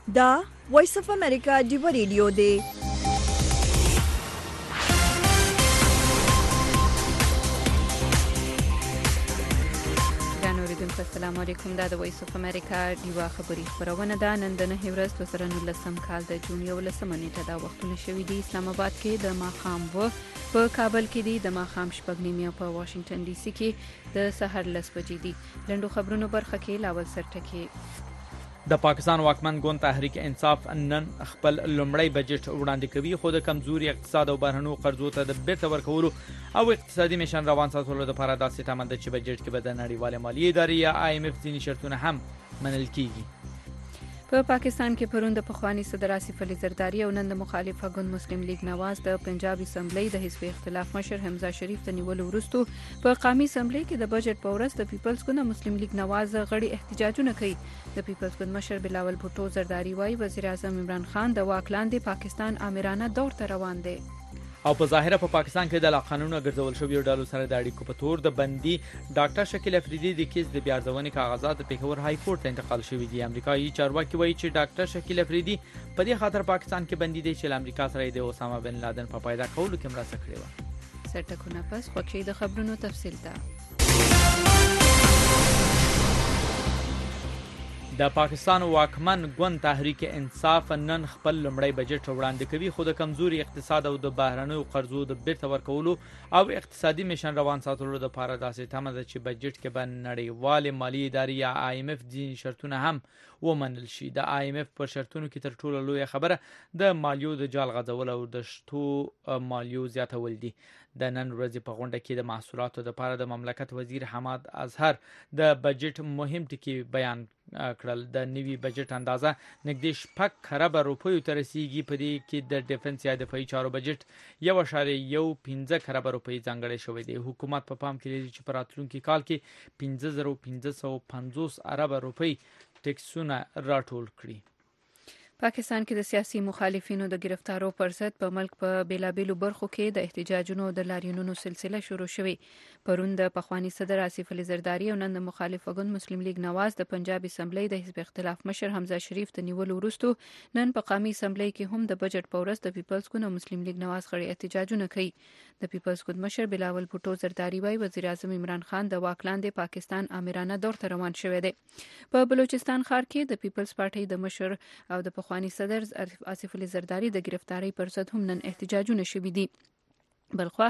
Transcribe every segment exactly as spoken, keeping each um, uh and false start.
دا وایس اف امریکا دیو ریډیو دی. السلام علیکم. دا د وایس اف امریکا دیوا خبری خبرونه ده. نن د نهه ورځ دوه زره نولسم کال د جون یولسمه نیټه دا وختونه شوي دي. اسلام آباد کې د ماښام و، په کابل کې دي د ماښام شپږ نیمې، په واشنگټن ډي سي کې د سحر لس بجې دي. لنډو خبرونو برخه کې لاول سرټکي. د پاکستان واکمن ګوند تحریک انصاف نن خپل لومړی بجټ وړاندې کوي، خو د کمزوري اقتصاد او بهرنیو قرضو ته د بیرته ورکولو او اقتصادي میشن روان ساتلو لپاره داسې تمه ده چې بجټ کې به د نړیوالې مالیې ادارې یا آی ایم اف ځینې شرطونه هم منل کیږي. په پاکستان کې پرون د پخوانی صدر آصف علي زرداری او نن د مخالفه ګوند مسلم لیگ نواز د پنجاب اسمبلی د حزب اختلاف مشر حمزه شریف ته نیولو وروسته په قومي اسمبلی کې د بجټ په ورځ د پیپلز ګوند مسلم لیگ نواز غړي احتجاجونه کوي. د پیپلز ګوند مشر بلاول بھټو زرداری وايي وزیر اعظم عمران خان د واک لاندې پاکستان آمرانه دور ته روان دی. او په ظاهره په پاکستان کې د لاقانونه ګرځول شویو ډالو سره د اړیکو په تور د بندي ډاکټر شکیل افریدي د کیس د بیارزونې کاغذات د پیښور های کورټ ته انتقال شوي دي. امریکایي چارواکي وایي چې ډاکټر شکیل افریدي په دې خاطر پاکستان کې بندي دی چې امریکا سره د اسامه بن لادن په پیدا کولو کې مرسته کړې و. سرټکونه پس خوښي د خبرونو تفصیل ده. د پاکستان واکمن ګوند تحریک انصاف نن خپل لومړی بجټ وړاندې کوي، خو د کمزوري اقتصاد او د بهرنیو قرضو د بیرته ورکولو او اقتصادي میشن روان ساتلو لپاره داسې تمه ده چې بجټ کې به نړیوالې مالیې ادارې یا آی ایم اف ځینې شرطونه هم ومنل شي. د آی ایم اف په شرطونو کې تر ټولو لویه خبره د مالیو د جال غځول او د شتو مالیو زیاتول دي. د نن ورځې په غونډه کې د محصولاتو لپاره د مملکت وزیر حماد اظهر د بجټ مهم ټکي بیان کړل. د نوي بجټ اندازه نږدې شپږ خربه روپیو ته رسیږي. په دې کې د ډیفنس یا دفاعي چارو بجټ یو اعشاریه یو پنځه خربه روپۍ ځانګړی شوی دی. حکومت په پام کې لري چې په راتلونکي کال کې پنځه زره پنځه سوه پنځوس اربه روپۍ ټیکسونه راټول کړي. پاکستان کې د سیاسي مخالفینو د گرفتارو پر ضد په ملک په بیلابیلو برخو کې د احتجاجونو د لاریونونو سلسله شروع شوې. پرون د پخوانی صدر آصف علي زرداری او نن د مخالفه ګوند مسلم لیگ نواز د پنجاب اسمبلی د حزب اختلاف مشر حمزه شریف ته نیولو وروسته نن په قومي اسمبلی کې هم د بجټ په ورځ د پیپلز ګوند او مسلم لیگ نواز غړي احتجاجونه کوي. د پیپلز ګوند مشر بلاول بھټو زرداری وايي وزیر اعظم عمران خان د واک لاندې پاکستان آمرانه دور ته روان شوی دی. په بلوچستان ښار کې د پیپلز پارټي د مشر او د پخوانی صدر آصف علي زرداری د گرفتاری پر ضد هم نن احتجاجونه شوي دي. بلخوا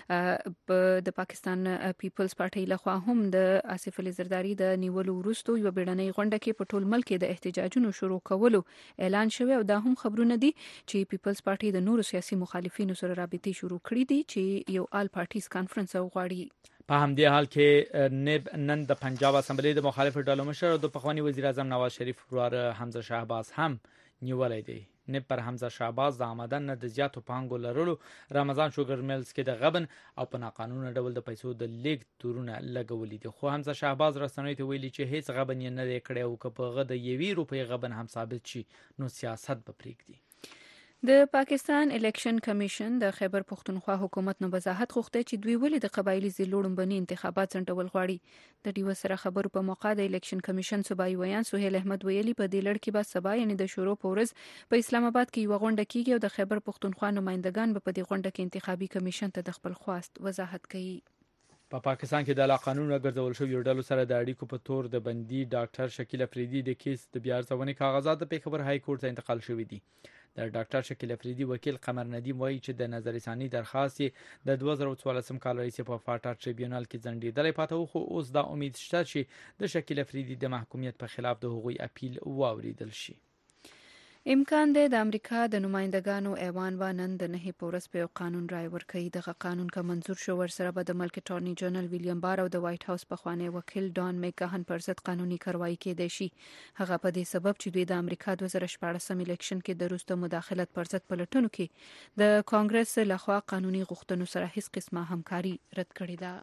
د پاکستان پیپلز پارټي لخوا هم د آصف علي زرداری د نیولو وروسته یو بیړنۍ غونډه کې په ټول ملک کې د احتجاجونو شروع کولو اعلان شوی او دا هم خبرونه دي چې پیپلز پارټي د نورو سیاسي مخالفینو سره رابطې شروع کړې دي چې یو آل پارټیز کانفرنس غواړي. په همدې حال کې نب نن د پنجاب اسمبلی د مخالف ډلو مشر او د پخوانی وزیر اعظم نواز شریف وراره حمزه شهباز هم نیولای دی. نب پر حمزه شهباز د آمدن نه د زیاتو پانګو لرلو رمضان شوګر میلز کې د غبن او په ناقانونه ډول د پیسو د لیږد تورونه لګولې دي. خو حمزه شهباز رسنیو ته ویلي چې هیڅ غبن یې نه دی کړی او که په غد یوې روپۍ غبن هم ثابت شي نو سیاست به پرېږدي. د پاکستان الیکشن کمیشن د خیبر پختونخوا حکومت نو وضاحت غوښته چې دوی ولې د قبایلی ضلعونو انتخابات ځنډول غواړي. د ډیو سره خبرو په موقع د الیکشن کمیشن صوبایي ویان سهیل احمد ویلي په دې لړ کې به سبا یعنی د شروع په ورځ په اسلام آباد کې یو غونډه کیږي او د خیبر پختونخوا نمائندگان به په دې غونډه کې انتخابي کمیشن ته د خپل خواست وضاحت کوي. په پا پاکستان کې د لاقانونه ګرځول شویو ډلو سره د اړیکو په تور د بندي ډاکټر شکیل افریدي د کیس د بیارزونې کاغذات د پیښور های کورټ ته انتقال شوي دي. د ډاکټر شکیل افریدي وکیل قمر ندیم وایي چې د نظر ثاني درخواست د دوه زره څوارلسم کال رئیس په فاټا ټریبیونل کې ځنډېدلی پاتې و، خو اوس دا امید شته چې د شکیل افریدي د محکومیت په خلاف د هغوی اپیل واوریدل شي. امکان دی د امریکا د نمائندګانو ایوان به نن د نهې په ورځ په یو قانون رای ورکوي. دغه قانون که منظور شو ورسره به د ملک اټارني جنرال ویلیام بار او د وایټ هاوس پخوانی وکیل ډان میکهن پر ضد قانوني کاروایی کېدای شي. هغه په دې سبب چې دوی د امریکا دوه زره شپاړسم الیکشن کې د روس د مداخلت پر ضد پلټنو کې د کانګرس لخوا قانوني غوښتنو سره هیڅ قسمه همکاري رد کړې ده.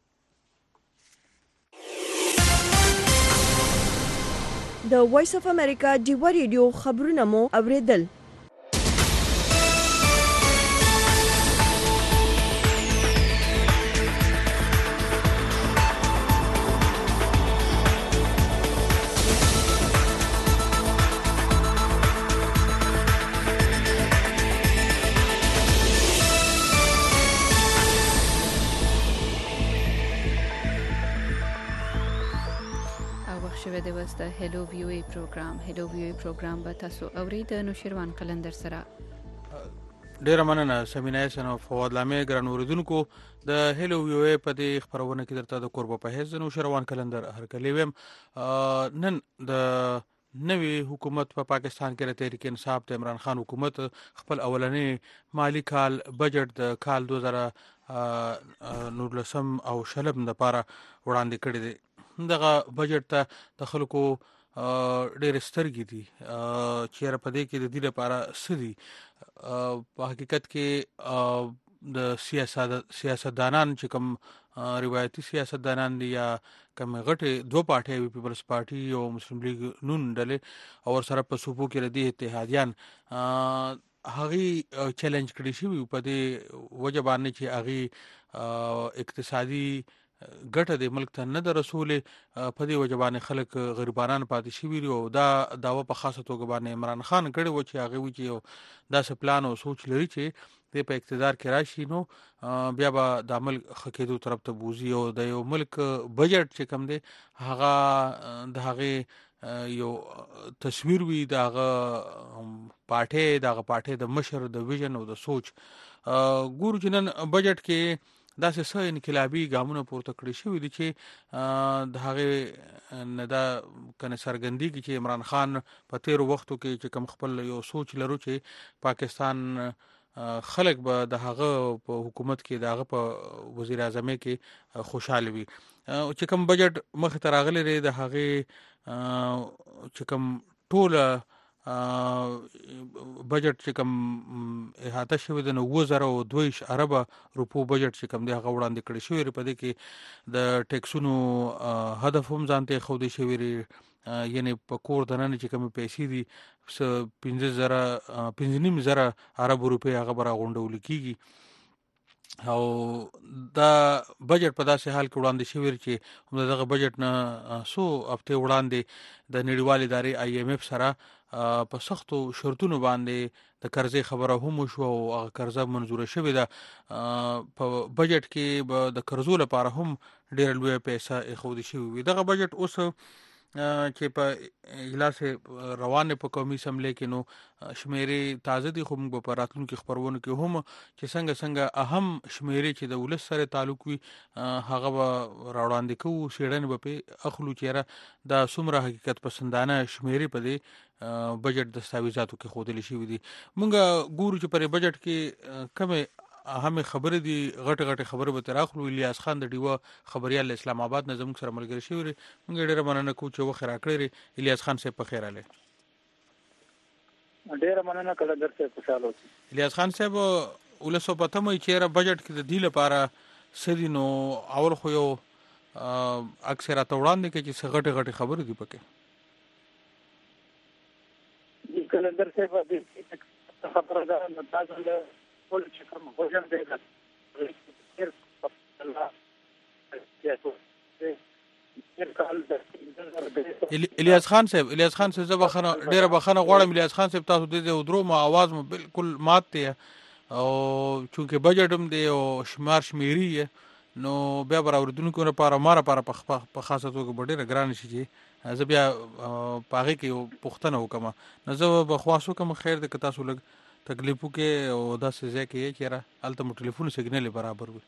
د وایس اف امریکا دیو ریډیو خبرونه مو اوریدل. د هلو وی او ای پروګرام. هلو وی او ای پروګرام به تاسو اورئ د نوشیروان قلندر سره. ډیره مننه سمینه حسن او فواد لامه ګران اوریدونکو د هلو وی او ای په دې خبرونه کې درته د قربه په حیث نوشیروان قلندر هرکلی ویم. نن د نوی حکومت په پا پاکستان کې د تحریک انصاف د عمران خان حکومت خپل اولنی مالی کال بجټ د کال دوه زره نولسم او شلم لپاره وړاندې کړی دی. دغه بجټ ته د خلکو ډېر سترګې دي چې په دې کې د دې لپاره څه دي. په حقیقت کې د سیاست سیاستدانان چې کوم روایتي سیاستدانان دي یا کوم غټه دوه پارټي وي، پیپلز پارټي او مسلم لیگ نون ډلې او سره په صوبو کې ردی اتحادیان هغه چیلنج کړی شي په دې وجه باندې چې هغه اقتصادي ګټه د ملک ته نه د رسول په دې وجه باندې خلک غریبانان پاتې شي وي او دا داوا په خاصه توګه باندې عمران خان کړی و چې هغه وی چې دا څه پلان او سوچ لري چې د په اقتدار کې راشي نو بیا به د عمل خکېدو طرف ته بوزي او د یو ملک بجټ چې کم دی هغه د هغه یو تصویر وي د هغه پارټي د هغه پارټي د مشر د ویژن او د سوچ ګورو چې نن بجټ کې دا څه انقلابي ګامونه پورته کړی شوی دي چې د هغه نه دا کنه سرګندی کې چې عمران خان په تیر وختو کې چې کم خپل یو سوچ لرو چې پاکستان خلک به د هغه په حکومت کې د هغه په وزیر اعظم کې خوشاله وي. چې کوم بجټ مخ ته راغلی دی د هغه چې کوم ټول بجټ چې کوم احاطه شوی د نو زره او دوه ارب روپو بجټ چې کوم دی هغه وړاندې کړی شوی په دې کې د ټیکسونو هدف هم ځانته خو دې شوی یعنی په کور دننه چې کوم پیسې دي پنځه زره پنځه نیم زره ارب روپی هغه برا غونډول کیږي او دا بجټ په داسې حال کې وړاندې شوی چې دغه بجټ نه سو هفته وړاندې د نړیوال ادارې آی ایم اف سره په سختو شرطونو باندې د قرضې خبره هم شو او هغه قرضه منزوره شوې ده. په بجټ کې د قرضو لپاره هم ډېر لوی پیسې اخودي شوی. دغه بجټ اوس چې په اجلاس روانه په قومي اسمبلی کې نو شمیرې تازه دي خو موږ په راتلونکو خبرونو کې هم چې څنګه څنګه اهم شمیرې چې د ولس سره تعلق وي هغه راوړاندې کوو شیړن به په اخلو چیرې د څومره حقیقت پسندانه شمیرې په دې بجټ دستاویزاتو کې خودل شي دي. موږ ګورو چې پر بجټ کې کومه اهم خبره دي غټ غټ خبره به تراخلو. الیاس خان د ډیوا خبريال اسلام آباد نظم سره ملګری شوی موږ ډیره مننه کوو چې وخت راکړی. الیاس خان صاحب په خیر اله. ډیره مننه کله درته خوشاله اوسئ. الیاس خان صاحب ولسو پته مې چیرې بجټ کې د دی لپاره سدي نو اول خو یو اکثره توړاندې کې چې غټ غټ خبره دي پکې کله درته خبره ده نو تاسو له ټول چې کوم وجه دی الیاس خان صاحب الیاس خان صاحب زبخنه ډیره بخنه غواړم. الیاس خان صاحب تاسو د درو ما आवाज مو بالکل مات دی او چونکه بجټ هم دی او شمار شمیري نو بیا بر اوردونکو لپاره ماره لپاره په خاصه توګه ډیره ګران شي چې زه بیا پاغه کې پښتنه وکم نو زه به خواصو کوم خیر د تاسو لګ تکلیفو کې او دا څه ځکه یې چې را الته مو ټلیفون سیګنل برابر وي.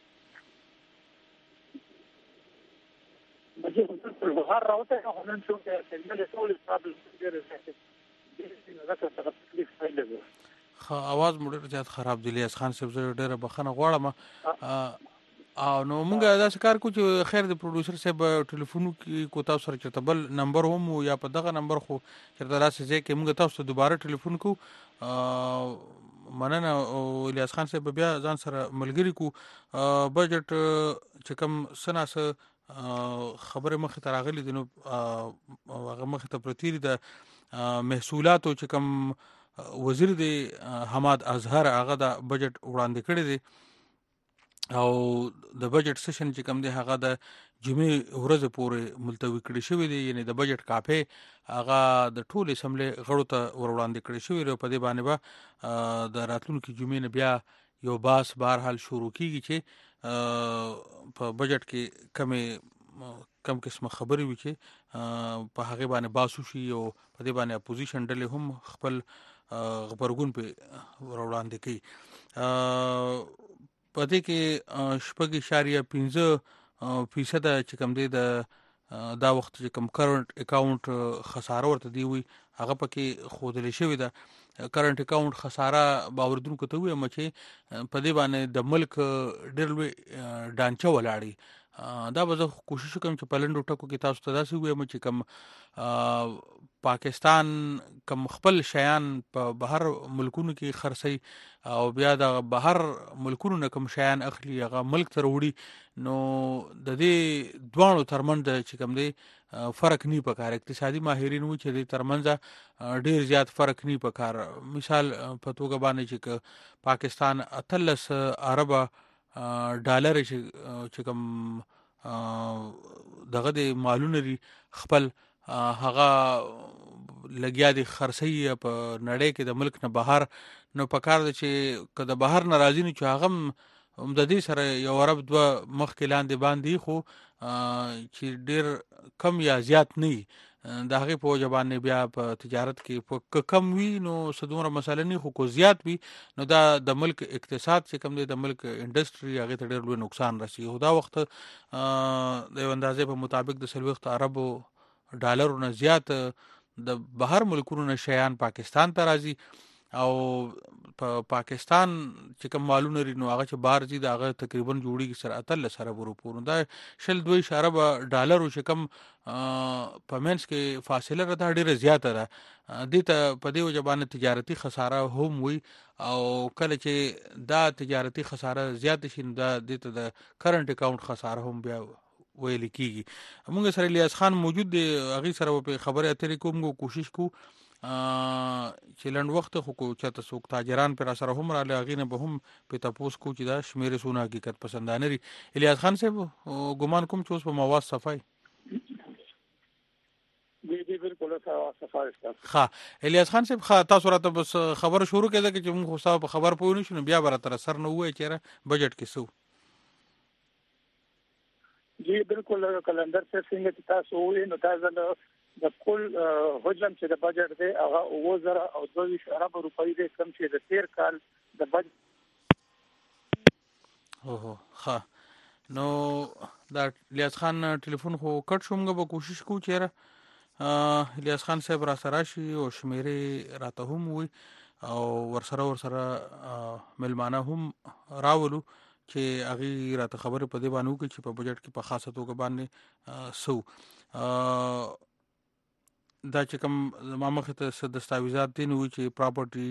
بجې په بهر راوته نن شو چې سیګنل ټول پرابلم ډېر زیات دي راته تکلیف پیدا خو आवाज مو ډېر زیات خراب دی. الیاس خان صاحب زه ډېر بخنه غواړم او نو موږ دا کار کو چې خیر د پروډوسر صاحب ټلیفون کې کو تاسو سره چرته بل نمبر هم یا په دغه نمبر خو چرته راسي چې موږ تاسو ته دوباره ټلیفون کو مننه. او الیاس خان صاحب بیا ځان سره ملګری کو بجټ چې کوم سناس خبره مخ ته راغلي دي نو هغه مخ ته پرتیری د محصولاتو چې کوم وزیر دی حماد اظهر هغه د بجټ وړاندې کړی دی او د بجټ سیشن چې کوم دی هغه د جمعې ورځ پورې ملتوي کړی شوی دی. یعنی د بجټ کاپه هغه د ټول اسمبلی غړو ته وړاندې کړی شوی دی. په دې باندې به د راتلونکو جمعې نه بیا یو باس بهر حال شروع کیږي چې په بجټ کې کمې کم قسمه خبرې وي چې په هغه باندې باسو شي او په دې باندې اپوزیشن ډلې هم خپل خبرګون په وړاندې کوي. په دې کې شپږ اشاریه پنځه فیصد چې کم دی د دا وخت چې کم کرنٹ اکاونټ خساره ورته دی وي هغه پکې خودلې شوی ده. کرنٹ اکاونټ خساره باوردونکو ته وي چې په دې باندې د ملک ډېر لوی ډانچه ولاړی. دا به زه کوشش کوم چې په لنډو ټکو کې تاسو ته داسې ووایم چې کم پاکستان کم خپل شیان په بهر ملکونو کې خرڅي او بیا د بهر ملکونو نه کم شیان اخلي هغه ملک ته وړي، نو د دې دوانو ترمنځ چې کم دی فرق نه پکار. اقتصادي ماهرین وو چې د ترمنځ ډیر زیات فرق نه پکار. مثال په توګه باندې چې پاکستان اتلس اربه ډالر چې کوم دغه د مالونه لري خپل هغه لګیا دي خرڅي په نړۍ کې د ملک نه بهر، نو پکار دی چې که د بهر ناراضي نه چې هغه هم د دې سره یو ارب دوه مخکې لاندې باندې خو چې ډیر کم یا زیات نه د هغې په وجه باندې بیا په تجارت کې که کم وي نو څه دومره مسله نه، خو که زیات وي نو دا د ملک اقتصاد چې کم دی د ملک انډسټري هغې ته ډېر لوی نقصان رسي. خو دا وخت د یو اندازې په مطابق د څلوېښت اربو ډالرو نه زیات د بهر ملکونو نه شیان پاکستان ته راځي او په پا پاکستان چې کوم مالونه لري نو هغه چې بهر ځي د هغه تقریبا جوړیږي سره اتلس اربو روپو، نو دا شل دوه اشاره ډالرو چې کوم په منځ کې فاصله راته ډېره زیاته ده. دې ته په دې وجه باندې تجارتي خساره هم وي او کله چې دا تجارتي خساره زیات شي نو دا دې ته د کرنٹ اکاونټ خساره هم بیا ویل کیږي. موږ سره الیاس خان موجود دی، هغې سره په خبرې اترې کوم کوشش کو چې لنډ وخت خو کو چاته څوک تاجران پر سره هم راغلي هغې نه به هم په تپوس کو چې دا شمیرې څونه حقیقت پسندانه لري. الیاس خان صاحب ګمان کوم چې اوس په مواد صفای ښه الیاس خان صاحب ښه تاسو راته بس خبره شروع کړه چې موږ خو تاسو په خبر پوه نه شو نو بیا به راته سر نه ووایي چېرې بجټ کې څه جی بالکل کلندر صاحب څنګه چې تاسو ووایئ نو دا ځل د کل حجم چې د بجټ دی هغه اووه زره او دوه ویشت اربه روپۍ دی، کوم چې د تېر کال د بجټ اوهو ښه نو دا الیاس خان ټلیفون خو کټ شو، موږ به کوشش کوو چېرې الیاس خان صاحب را سره شي او شمیرې راته هم وي او ورسره ورسره ملمانه هم راولو چې هغې راته خبرې په دې باندې وکړي چې په بجټ کې په خاصه توګه باندې څه دا چې کوم زما مخې ته څه دستاویزات دي نو وي چې پراپرټي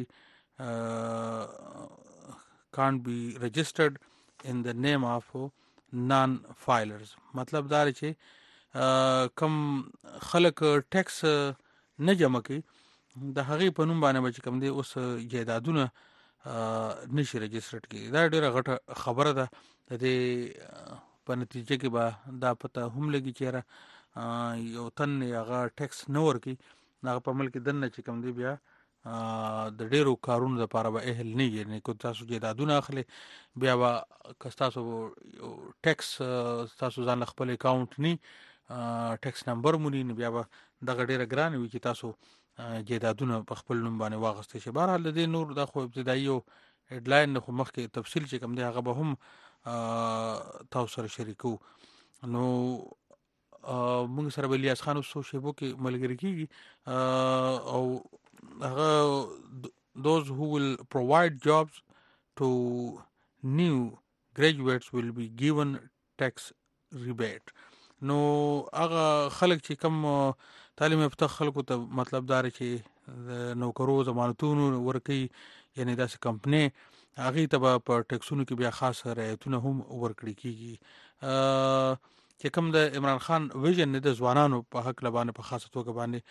کانټ بي رجسټرډ ان د نیم آف نان فایلرز. مطلب دا دی چې کم خلک ټیکس نه جمع کوي د هغې په نوم باندې به چې کوم دی اوس جایدادونه نشي رجسټرډ کړي. دا ډېره غټه خبره ده. د دې په نتیجه کې به دا پته هم لګي چېرې یو تن هغه ټیکس نه ورکوي هغه په ملک دننه چې کوم دی بیا د ډېرو کارونو دپاره به اهل نه وي. یعنې که تاسو جایدادونه اخلئ بیا به که ستاسو ټیکس ستاسو ځان له خپل اکاونټ نه ټیکس نمبر مو نه بیا به دغه ډېره ګرانه وي چې تاسو جایدادونه په خپل نوم باندې واخیستی شي. بهرحال د دې نور دا خو ابتدایي یو هیډلاین نه، خو مخکې تفصیل چې کوم دی هغه به هم تاسو سره شریکو. نو موږ سره به الیاس خان اوس څو شیبو کې ملګري کېږي او هغه those who will provide jobs to new graduates will be given tax rebate. نو هغه خلک چې کم تعلیم یافته خلکو ته مطلب دا دی چې د نوکرو ضمانتونو ورکوي، یعنې داسې کمپنۍ هغې ته به په ټیکسونو کې بیا خاص رعایتونه هم ورکړي کېږي. چې کوم د عمران خان ویژن د ځوانانو په هکله باندې په خاصه توګه باندې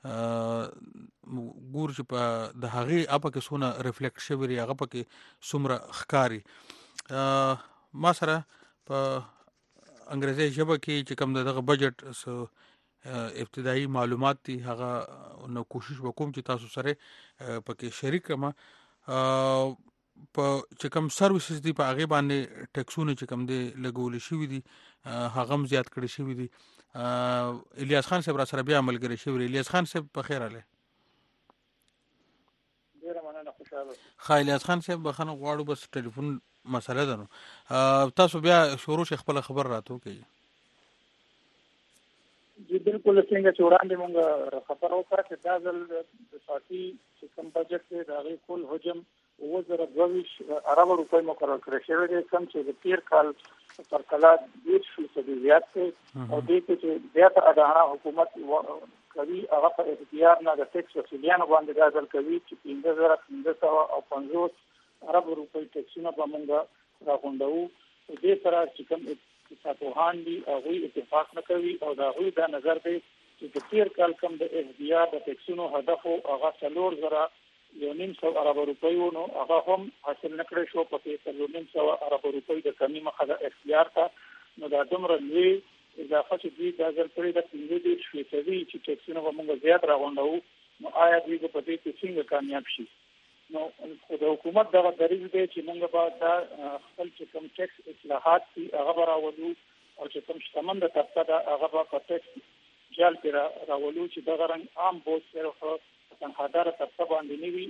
ګورو چې په د هغې اپه کې څونه ریفلیکټ شوي دي هغه پکې څومره ښکاري. ما سره په انګریزي ژبه کې چې کوم دغه بجټ ابتدایي معلومات دي هغه نو کوشش وکوم چې تاسو سره پکې شریک کړم. په چې کوم سروسز دي په هغې باندې ټیکسونه چې کوم دی لګول شوي دي هغه هم زیات کړي شوي دي الیاس خان صاحب را سره بیا ملګری شوی. الیاس خان صاحب په خیر اله. ډیره مننه خوشاله. خا الیاس خان صاحب بخنه غواړو بس ټلیفون مسله ده نو تاسو بیا شروع شي خپل خبر راتو کوي. جی بالکل څنګه چې وړاندې مونږ خبر وکړه چې دا ځل د پارټي چې کوم بجټ دی دا غي کل حجم اوه زره دوه ویشت ارب روپۍ مقرر کړی شوی دی کوم چې د تیر کال پر کلا دېرش فیصد زیات دی او دې کې چې زیاته اډانه حکومت کوي هغه په اختیار نه د ټیکس وسیلیانو باندې دا ځل کوي چې پنځه زره پنځه سوه او پنځوس ارب روپۍ ټیکسونه به مونږ راغونډوو. دې سره چې کوم اقتصادپوهان دي هغوی اتفاق نه کوي او د هغوی دا نظر دی چې د تیر کال کوم د اختیار د ټیکسونو هدف هغه څلور زره یو نیم سوه ارب روپۍ و نو هغه هم حاصل نه کړی شو. په کې څلور نیم سوه ارب روپۍ د کمي مخه د اختیار ته نو دا دومره لوی اضافه چې دوی دا ځل کړې ده پنځه دېرش فیصدي چې ټیکسونه به موږ زیات راغونډوو نو آیا دوی به په دې کې څنګه کامیاب شي؟ نو خو د حکومت دغه دریځ دی چې موږ به دا خپل چې کوم ټیکس اصلاحات دي هغه به راولو او چې کوم شتمن د طبقه ده هغه به په ټیکس جال کې راولو چې دغه رنګ عام بوج صرف تنخواداره طبقه باندې نه وي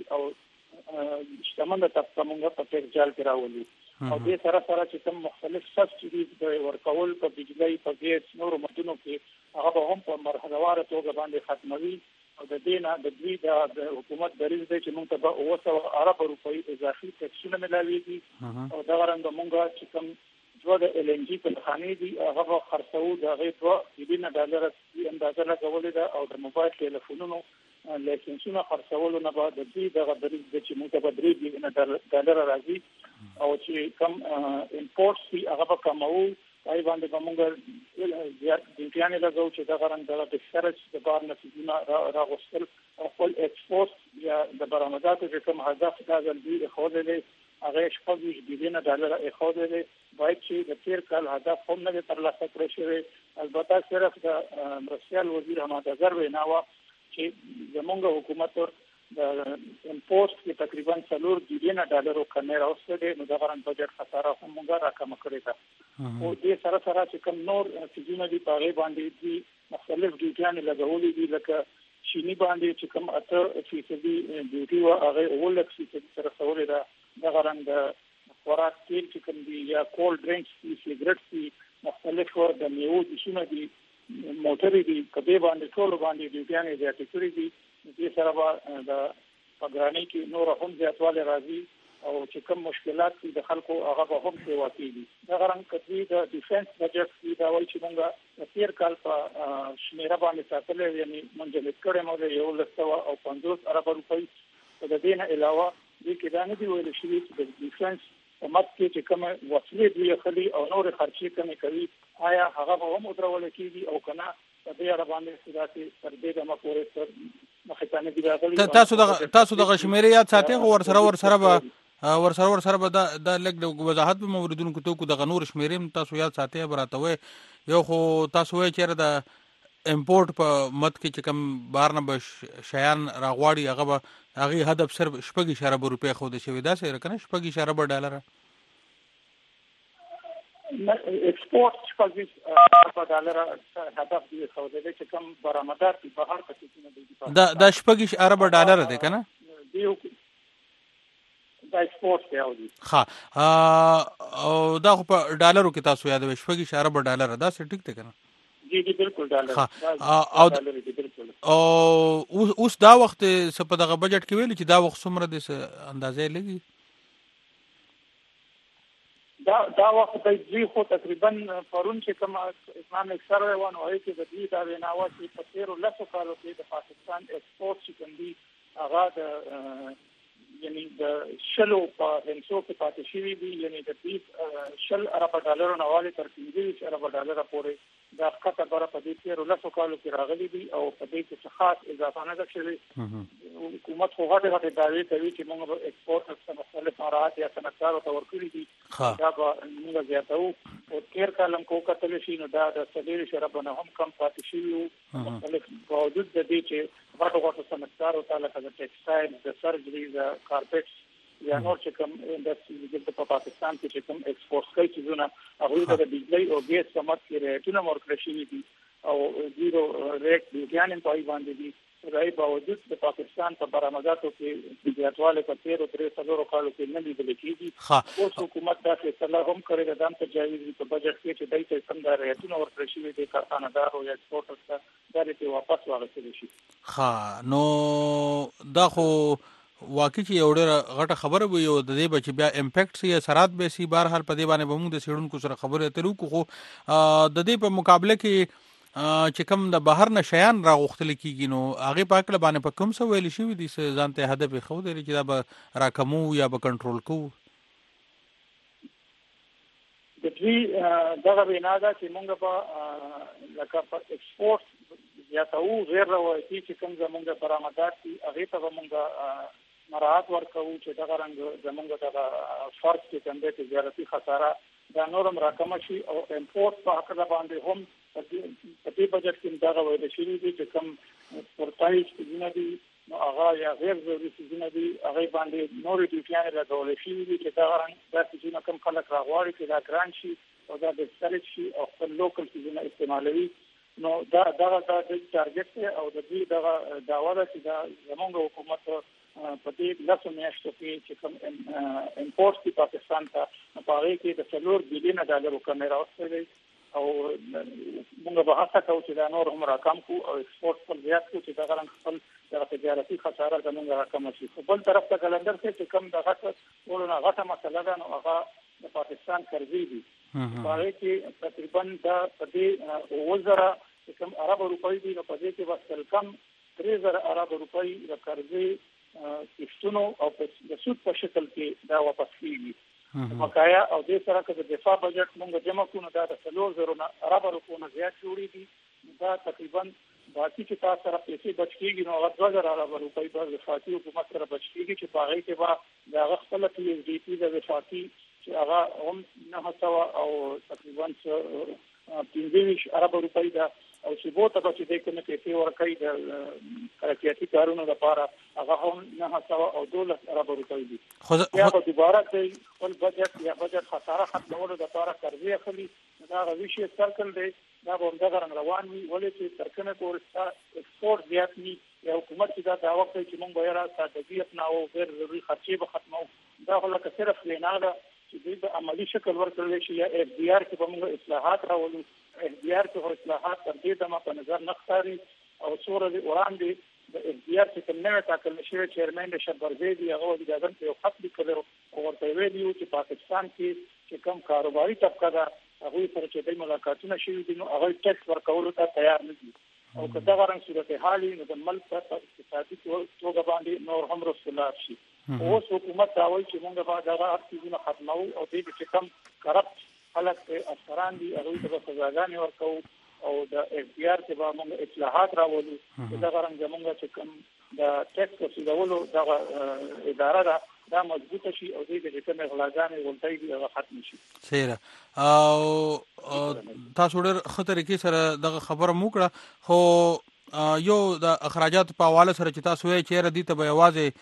او شتمن د طبقه موږ په ټیکس جال کې راولو او دې سره سره چې کوم مختلف سبسیډیز د ورکول په بجلی په ګیس نورو مدونو کې هغه به هم په مرحلهواره توګه باندې ختموي او د دې نه د دوی د حکومت دریځ دی چې موږ ته به اوه سوه ارب روپۍ اضافي ټیکسونه ملاویږي او دغه رنګه موږ چې کوم دوه د ال ان جي کارخانې دي هغه به خرڅوو د هغې دوه میلیونه ډالره اندازه لګولې ده او د موبایل ټلیفونونو لایسنسونه خرڅولو نه به د دوی دغه دریځ دی چې موږ ته به درې میلیونه ډالره راځي او چې کوم امپورټس دي هغه به کموو. پای باندې به موږ زیات ډیوټیانې لګوو چې دغه رنګ دغه بهتره چې د بار نه څیزونه راغوښتل او خپل ایکسپورټ یا د برآمداتو چې کوم هدف دا ځل دوی ایښودی دی هغه شپږ ویشت میلیونه ډالره ایښودی دی باید چې د تیر کال هدف هم نه دی ترلاسه کړی شوی. البته صرف د مرستیال وزیر حماد اظهر وینا وه چې زمونږ حکومت د امپورټ کې تقریبا څلور میلیونه ډالرو کمې راوستی دی نو دغه رنګ بجټ خساره هم موږ راکمه کړې ده. خو دې سره سره چې کوم نور څیزونه دي په هغې باندې دوی مختلف ډیوټیانې لګولې دي لکه چیني باندې چې کوم اته فیصدي ډیوټي وه هغې اوولس فیصدي سره رسولې ده. دغه رنګ د خوراک تیل چې کوم دي یا کولډ ډرنکس دي سیګرټس دي مختلف د میوو جوسونه دي موټرې دي په دې باندې ټولو باندې ډیوټیانې زیاتې کړې دي. دې سره به د پګرانۍ کې نور هم زیاتوالی راځي او چې کوم مشکلات دي د خلکو هغه به هم سیوا کېږي. دغه رنګ کتوي د ډیفنس بجټ دي دا وایي چې موږ د تیر کال په شمېره باندې ساتلی یعنې منجمد کړی مو د یولس سوه او پنځوس اربه روپۍ. خو د دې نه علاوه دې کې دا نه دي ویل شوي چې د ډیفنس په مد کې چې کومه وسلې دوی اخلي او نورې خرچې کمې کوي آیا هغه به هم ودرولی کېږي او که نه په دې اړه باندې داسې تر دې دمه پورې تر مخې ته نه دي راغلي. تاسو دغه تاسو دغه شمېرې یاد ساتئ خو ورسره ورسره به ورسره ورسره به دا دا لږ وضاحت به موردونکو ته وکړو دغه نور شمېرې هم تاسو یاد ساتئ به راته وایئ. یو خو تاسو وایئ چېرې د امپورټ په مد کې چې کوم بهر نه به شیان راغواړي هغه به هغې هدف صرف شپږ اشاره به روپۍ ښودل شوي داسې که نه شپږ اشاره به ډالره ایکسپورټ شپږ ویشت ډالره هدف دی ښودلی چې کوم برآمدات دي بهر ته څیزونه دي دا دا شپږ اربه ډالره دی که نه دا ایکسپورټ دی او دي ښه او دا خو په ډالرو کې تاسو یادوئ شپږ اربه ډالره داسې ټیک دی که نه؟ جی جی بالکل ډالر او اوس دا وخت څه په دغه بجټ کې ویلي چې دا وخت څومره دی څه اندازې لګي؟ دا دا وخت د دوی خو تقریبا پرون چې کوم اسلام اکثر روان وایي چې د دوی دا وینا وه چې په تېرو لسو کالو کې د پاکستان ایکسپورټ چې کوم دي هغه د یعنی د شلو په هندسو کې پاتې شوي دي یعنی د دوی شل اربه ډالرو نه والې تر پنځه ویشت اربه ډالره پورې دا ښکته بره په دې تېرو لسو کالو کې راغلي دي او په دې کې څه خاص اضافه نه ده شوې. حکومت خو غټې غټې دعوې کوي چې موږ به ایکسپورټ څه مختلف مراحت یا صنعتکارو ته ورکړي دي دا به موږ زیاتوو. او تېر کال هم که وکتلی شي نو دا د څلېرویشت اربه نه هم کم پاتې شوي وو مختلف باوجود د دې چې غټو غټو صنعتکارو ته لکه د ټیکسټایل د سرجري د کارپېټس یا نور چې کوم انډسټري دلته په پاکستان کې چې کوم ایکسپورټ کوي څیزونه هغوی ته د بجلۍ او ګیس په مد کې رعایتونه ورکړل شوي دي او زیرو ریټ بیان په ای باندې دي راي باوجود د پاکستان په برآمداتو کې زیاتواله په تیر او درې څلورو کالو کې نه لیدل کېږي. اوس حکومت دا فیصله هم کړې ده د تجاویز په بجټ کې چې دای ته څنګه ریټونه ورکړي شي د کارخانه‌دار او ایکسپورټر ته دا لري واپس واغستل شي. ها نو دا خو واقعي چې یو ډېر غټه خبره وي او د دې بچ بیا امپیکټ سي اثرات به سي بهر حال په دې باندې به موږ د سیډونکو سره خبرې اترو خو د دې په مقابله کې چې کوم د بهر نه شیان راغوښتل کیږي نو هغه په اکل باندې په کوم څه ویل شي دي چې ځانته هدف خو دی چې دا به راکمو یا به کنټرول کوو. د دې دغه بنا ده چې موږ په لکه په ایکسپورټ یا تاو غیر روایتي چې کوم زموږ برآمدات دي هغه ته موږ مراعات ورکوو چې دغه رنګ زموږ دغه فرق کې کوم د تجارتي خساره دا نورم راکم شي او امپورټ په حق باندې هم په دې بجټ کې دا ویل شوی دی چې کوم پورتای څه دي نو هغه یا غیر ضروري څه دي هغه باندې نور ډیټیان راغول شي چې دا رنګ دا چې کوم خلک راغواړي چې دا ګران شي او دا د سټریټ شي او خپل لوکل څه استعمالوي نو دا دا د ټارګټ او د دې دا داوا ده چې دا زموږ حکومت په دې لاسو میاشتو کې چې کوم امپورټ دی پاکستان ته په هغه کې د څلور بلین ډالر کمره اوسه او موږ به هڅه کوو چې دا نور هم راکم کو او ایکسپورټ په زیات کو چې دا غران خپل د تجارتي خساره د موږ راکم شي. په بل طرف ته کلندر کې کوم د غټه ورونه غټه مسله ده نو هغه د پاکستان قرضې دي په هغه کې تقریبا دا په دې وزره کوم عرب روپۍ دي نو په دې کې وسل کم درې زره عرب روپۍ د قرضې کښتونو او د سود په شکل کې دا واپس کیږي. مکایا او د سره کې د دفاع بجټ موږ جمع کوو دا د څلور زره عرب روپونه زیات جوړیږي دا تقریبا باقي چې تاسو سره پیسې بچ کیږي نو هغه دوه زره عرب روپۍ د وفاقي حکومت سره بچ کیږي چې په هغه کې به د خپل پی ایچ ډی پی د وفاقي چې هغه هم نه سوا او تقریبا پنځه عرب روپۍ دا او چې بوته به چې د کومه پیسې ورکړي د ترقیاتي کارونو لپاره هغه هم نه سوا او دولت عرب روپۍ دي. خو یا به دوباره د خپل بجټ یا بجټ خساره ختمولو لپاره قرضې اخلي دا غوښي شي سرکل دی دا به همدغه روان وي ولې چې ترکنه کورستا ایکسپورټ زیات وي یا حکومت دا دعوه کوي چې موږ به را ساتګي اپناو غیر ضروري خرچې به ختمو دا هلکه صرف لینا ده چې د عملی شکل ورکړل شي یا اف ډی آر کې به موږ اصلاحات راولو. اف ډی آر کې اصلاحات تر دې دمه په نظر نه ښکاري او څوره وړاندې د اف ډی آر چې کوم نوی ټاکل شوی چیرمن د شبرزی دی هغه د اعظم په خط لیکلو او ورته ویلي چې پاکستان کې چې کوم کاروباري طبقه ده هغه سره چې د ملاقاتونه شوي دي نو هغه ټیکس ورکولو ته تیار نه دي او که دا غران صورتحال نو د ملک په اقتصادي توګه باندې نور هم رسولات شي. اوس حکومت دا وایي چې موږ به دا اړتیاونه ختمو او دې چې کوم کرپټ خلک افسران دي هغه ته سزاګانې ورکوو او د اف ډی آر کې به موږ اصلاحات راولو دا غران زموږ چې کوم د ټیکس ورسولو دا اداره ده دا مضبوطه شي او دې د کوم غلاګانې ولټي دي هغه ختم شي. سیره او تاسو ډېر خطر کې سره دغه خبره مو کړه خو یو د اخراجات په حواله سره چې تاسو یې چیرې دي ته به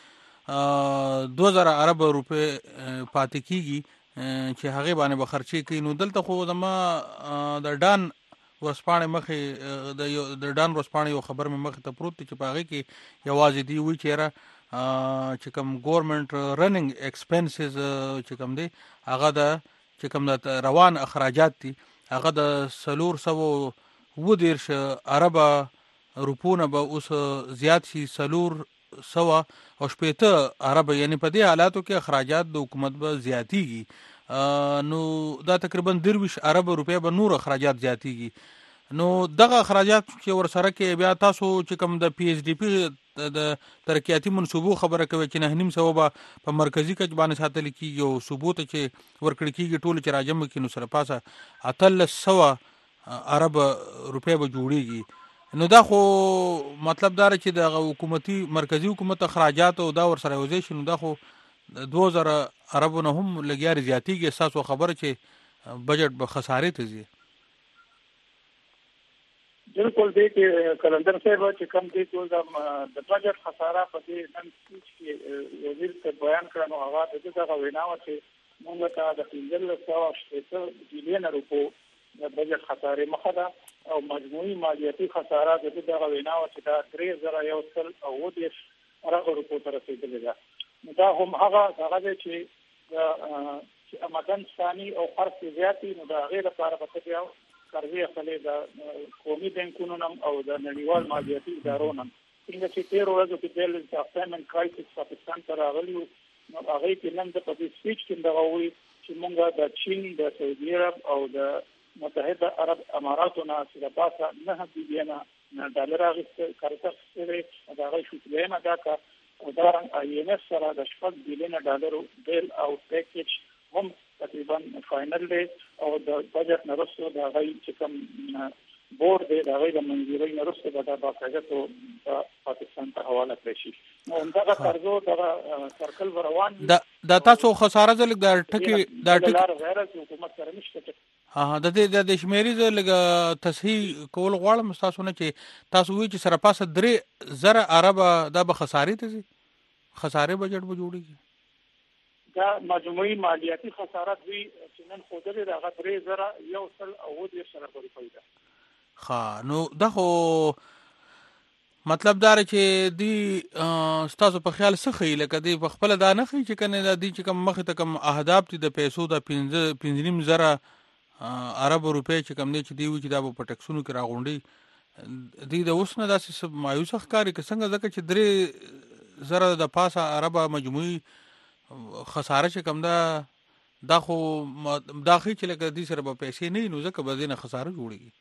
یوازې دوه زره عرب روپے پاتې کیږي چې هغه باندې به خرچې کوي نو دلته خو زما د ډان ورسپانې مخې د د ډان ورسپانې یو خبر مې مخې ته پروت چې په هغه کې یوازې دی وی چیرې چې کوم ګورنمنت رننګ ایکسپنسز چې کوم دی هغه د چې کوم د روان اخراجات دي هغه د سلور سو و دیرش عرب روپونه به اوس زیات شي سلور سوا او شپېته عرب یعنی په دې حالاتو کې اخراجات د حکومت به زیاتیږي نو دا تقریبا درویش عرب روپے به نور اخراجات زیاتیږي نو دغه اخراجات چې ور سره کې بیا تاسو چې کوم د پی ایچ ډی پی د ترقیاتي منصوبو خبره کوي چې نه نیم سو به په مرکزی کچ باندې ساتل کیږي او ثبوت چې ورکړی کیږي ټول چې راجم کې نو سره پاسه اتل سوا عرب روپے به جوړیږي نو دا خو مطلب دا چې د حکومتي مرکزی حکومت اخراجات او دا ور سره وځي شنو دا خو دوه زره عربو نه هم لګیاري زیاتیږي اساسو خبره چې بجټ به خسارې ته ځي. بالکل دې کې کلندر صاحب چې کوم دې ټول د بجټ خساره په دې نن چې وزیر ته بیان کړنو هغه د دغه ویناو چې موږ ته د پنځه سوه شپږ بلین روپو د بجټ خسارې مخه ده او مجموعي مالیاتي خساره د دغه ویناو چې دا درې زره یو سل او دیش ارغه روپو ته رسیدلې ده. دا هم هغه هغه چې د امدن ثاني او خرڅ زیاتی نو دا غیر لپاره په بیا قرضې اخلي د قومي بانکونو او د نړیوال مالیاتي ادارو نن څنګه چې تیر ورځو کې د افغانستان کرایسس پاکستان ته راغلی نو هغه کې نن د پدې سپیچ کې دا وایي چې موږ د چین د سعودي عرب او د متحده عرب اماراتو نه سره پاسه نه بلیونه ډالر اخیستل کارته سره دا غي شو کلیمه دا کا او دا آی ام ایف سره د شپږ بلیونه ډالر بیل او پیکیج هم تقریبا فائنل دی او د بجټ نه وروسته دا غي چې کوم بورډ دی دا غي د منځوري نه وروسته به دا باقاعده ته پاکستان ته حواله کړی شي. نو دا قرضو دا سرکل روان دا د تاسو خساره زل د ټکی د ټکی غیر حکومت سره نشته. ها د دې د شمیري زل تصحیح کول غواړم تاسو نه چې تاسو وی چې سره پاسه درې زره عرب د به خسارې ته خساره بجټ به جوړیږي. دا مجموعي مالیاتي خساره دوی چې نن خوده دا غدرې زره یو سل او دیش سره کوي ده. ها نو دا خو مطلب دا چې دی ستاسو په خیال څه خې لکه دی په خپل دا نه خې چې کنه دا دی چې کوم مخ ته کوم اهداف دي د پیسو د پنځه پنځه زره عرب روپے چې کوم دی چې دی و چې دا په ټکسونو کې راغونډي دی د اوس نه داسې مایوس ښکاري که څنګه ځکه چې درې زره د پاسه عرب مجموعي خساره چې کوم دا دا خو داخلي چې لکه دې سره به پیسې نه نو ځکه به دې نه خساره جوړيږي.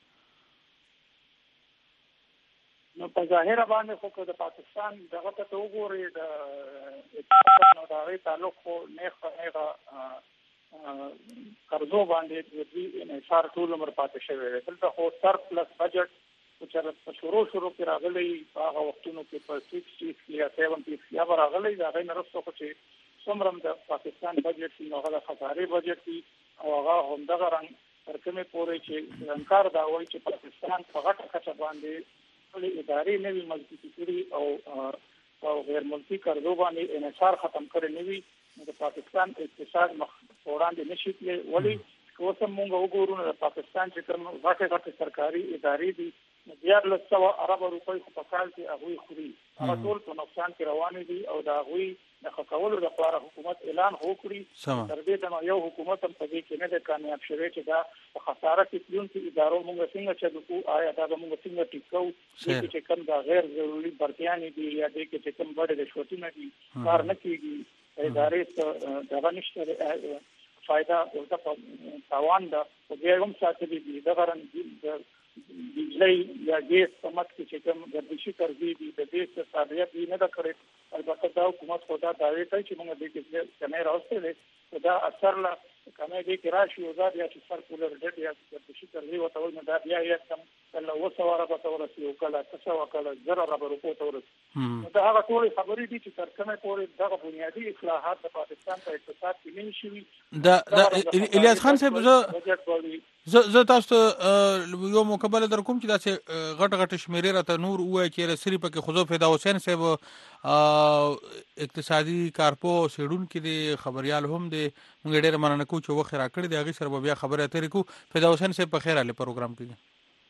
نو په ظاهر باندې خو د پاکستان دغه ته وګوري د اتحاد د غي تعلق خو نه نه قرضو باندې د دې انحصار ټول عمر پاتې شوی دی. دلته خو سرپلس بجټ چې په شروع شروع کې راغلی په هغه وختونو کې په شپږ یا سبعين یا راغلی دا غي نرسته خو چې څومره د پاکستان بجټ نو هغه خسارې بجټ دی او هغه هم دغه رنګ ترکمه پورې چې انکار دا وایي چې پاکستان په غټه کچه باندې ټول ادارې نوی مضبوطی کړي او او غیر ملکی قرضو باندې انحصار ختم کړي نوی د پاکستان اقتصاد مخ وړاندې نشي کېږي. ولی کوم موږ وګورو د پاکستان چې کوم غټه غټه سرکاري ادارې دي دیار لسو عرب روپۍ په کال کې هغه خوري هغه ټول په نقصان کې روان دي او دا غوي د خپلولو لپاره حکومت اعلان وکړي تر دې دا یو حکومت هم په دې کې نه د کامیاب شوی چې دا په خساره کې تلون کې ادارو موږ څنګه چې دغه آیا دا موږ څنګه ټیکو چې کوم دا غیر ضروري برتيانې دي یا د کې چې کوم بڑے رشوتونه دي کار نه کیږي ادارې دا نشته فائدہ او دا تاوان دا او بیا هم ساتلي دي دا غرن بجلی یا ګیس په مت کې چې کوم ګردشي ترځي دي د دې څخه صادریت نه دا کړی البته دا حکومت خدا داوی کوي چې موږ دې کې څنګه راوستل دا اثر لا کمه دې کې راشي او دا بیا چې سر کولر ډېر یا ګردشي ترځي وته ول دا بیا یې کم کله وسواره به تورسي او کله تاسو وکړه زره را ورکو تورسي دا هغه ټول خبرې دي چې تر کومه پورې دا بنیادی اصلاحات د پاکستان په اقتصاد کې نه شي. دا الیاس خان صاحب زه زه تاسو یو مقابله در کوم چې دا غټ غټ شمیرې راته نور وای چې سری پکې خو فدا حسین صاحب اقتصادي کارپو سیډون کې دی خبريال هم دی موږ ډېر مننه کوو چې وخت را کړی دی هغه سره بیا خبره اترې کو. فدا حسین صاحب په خیر علي پروګرام کې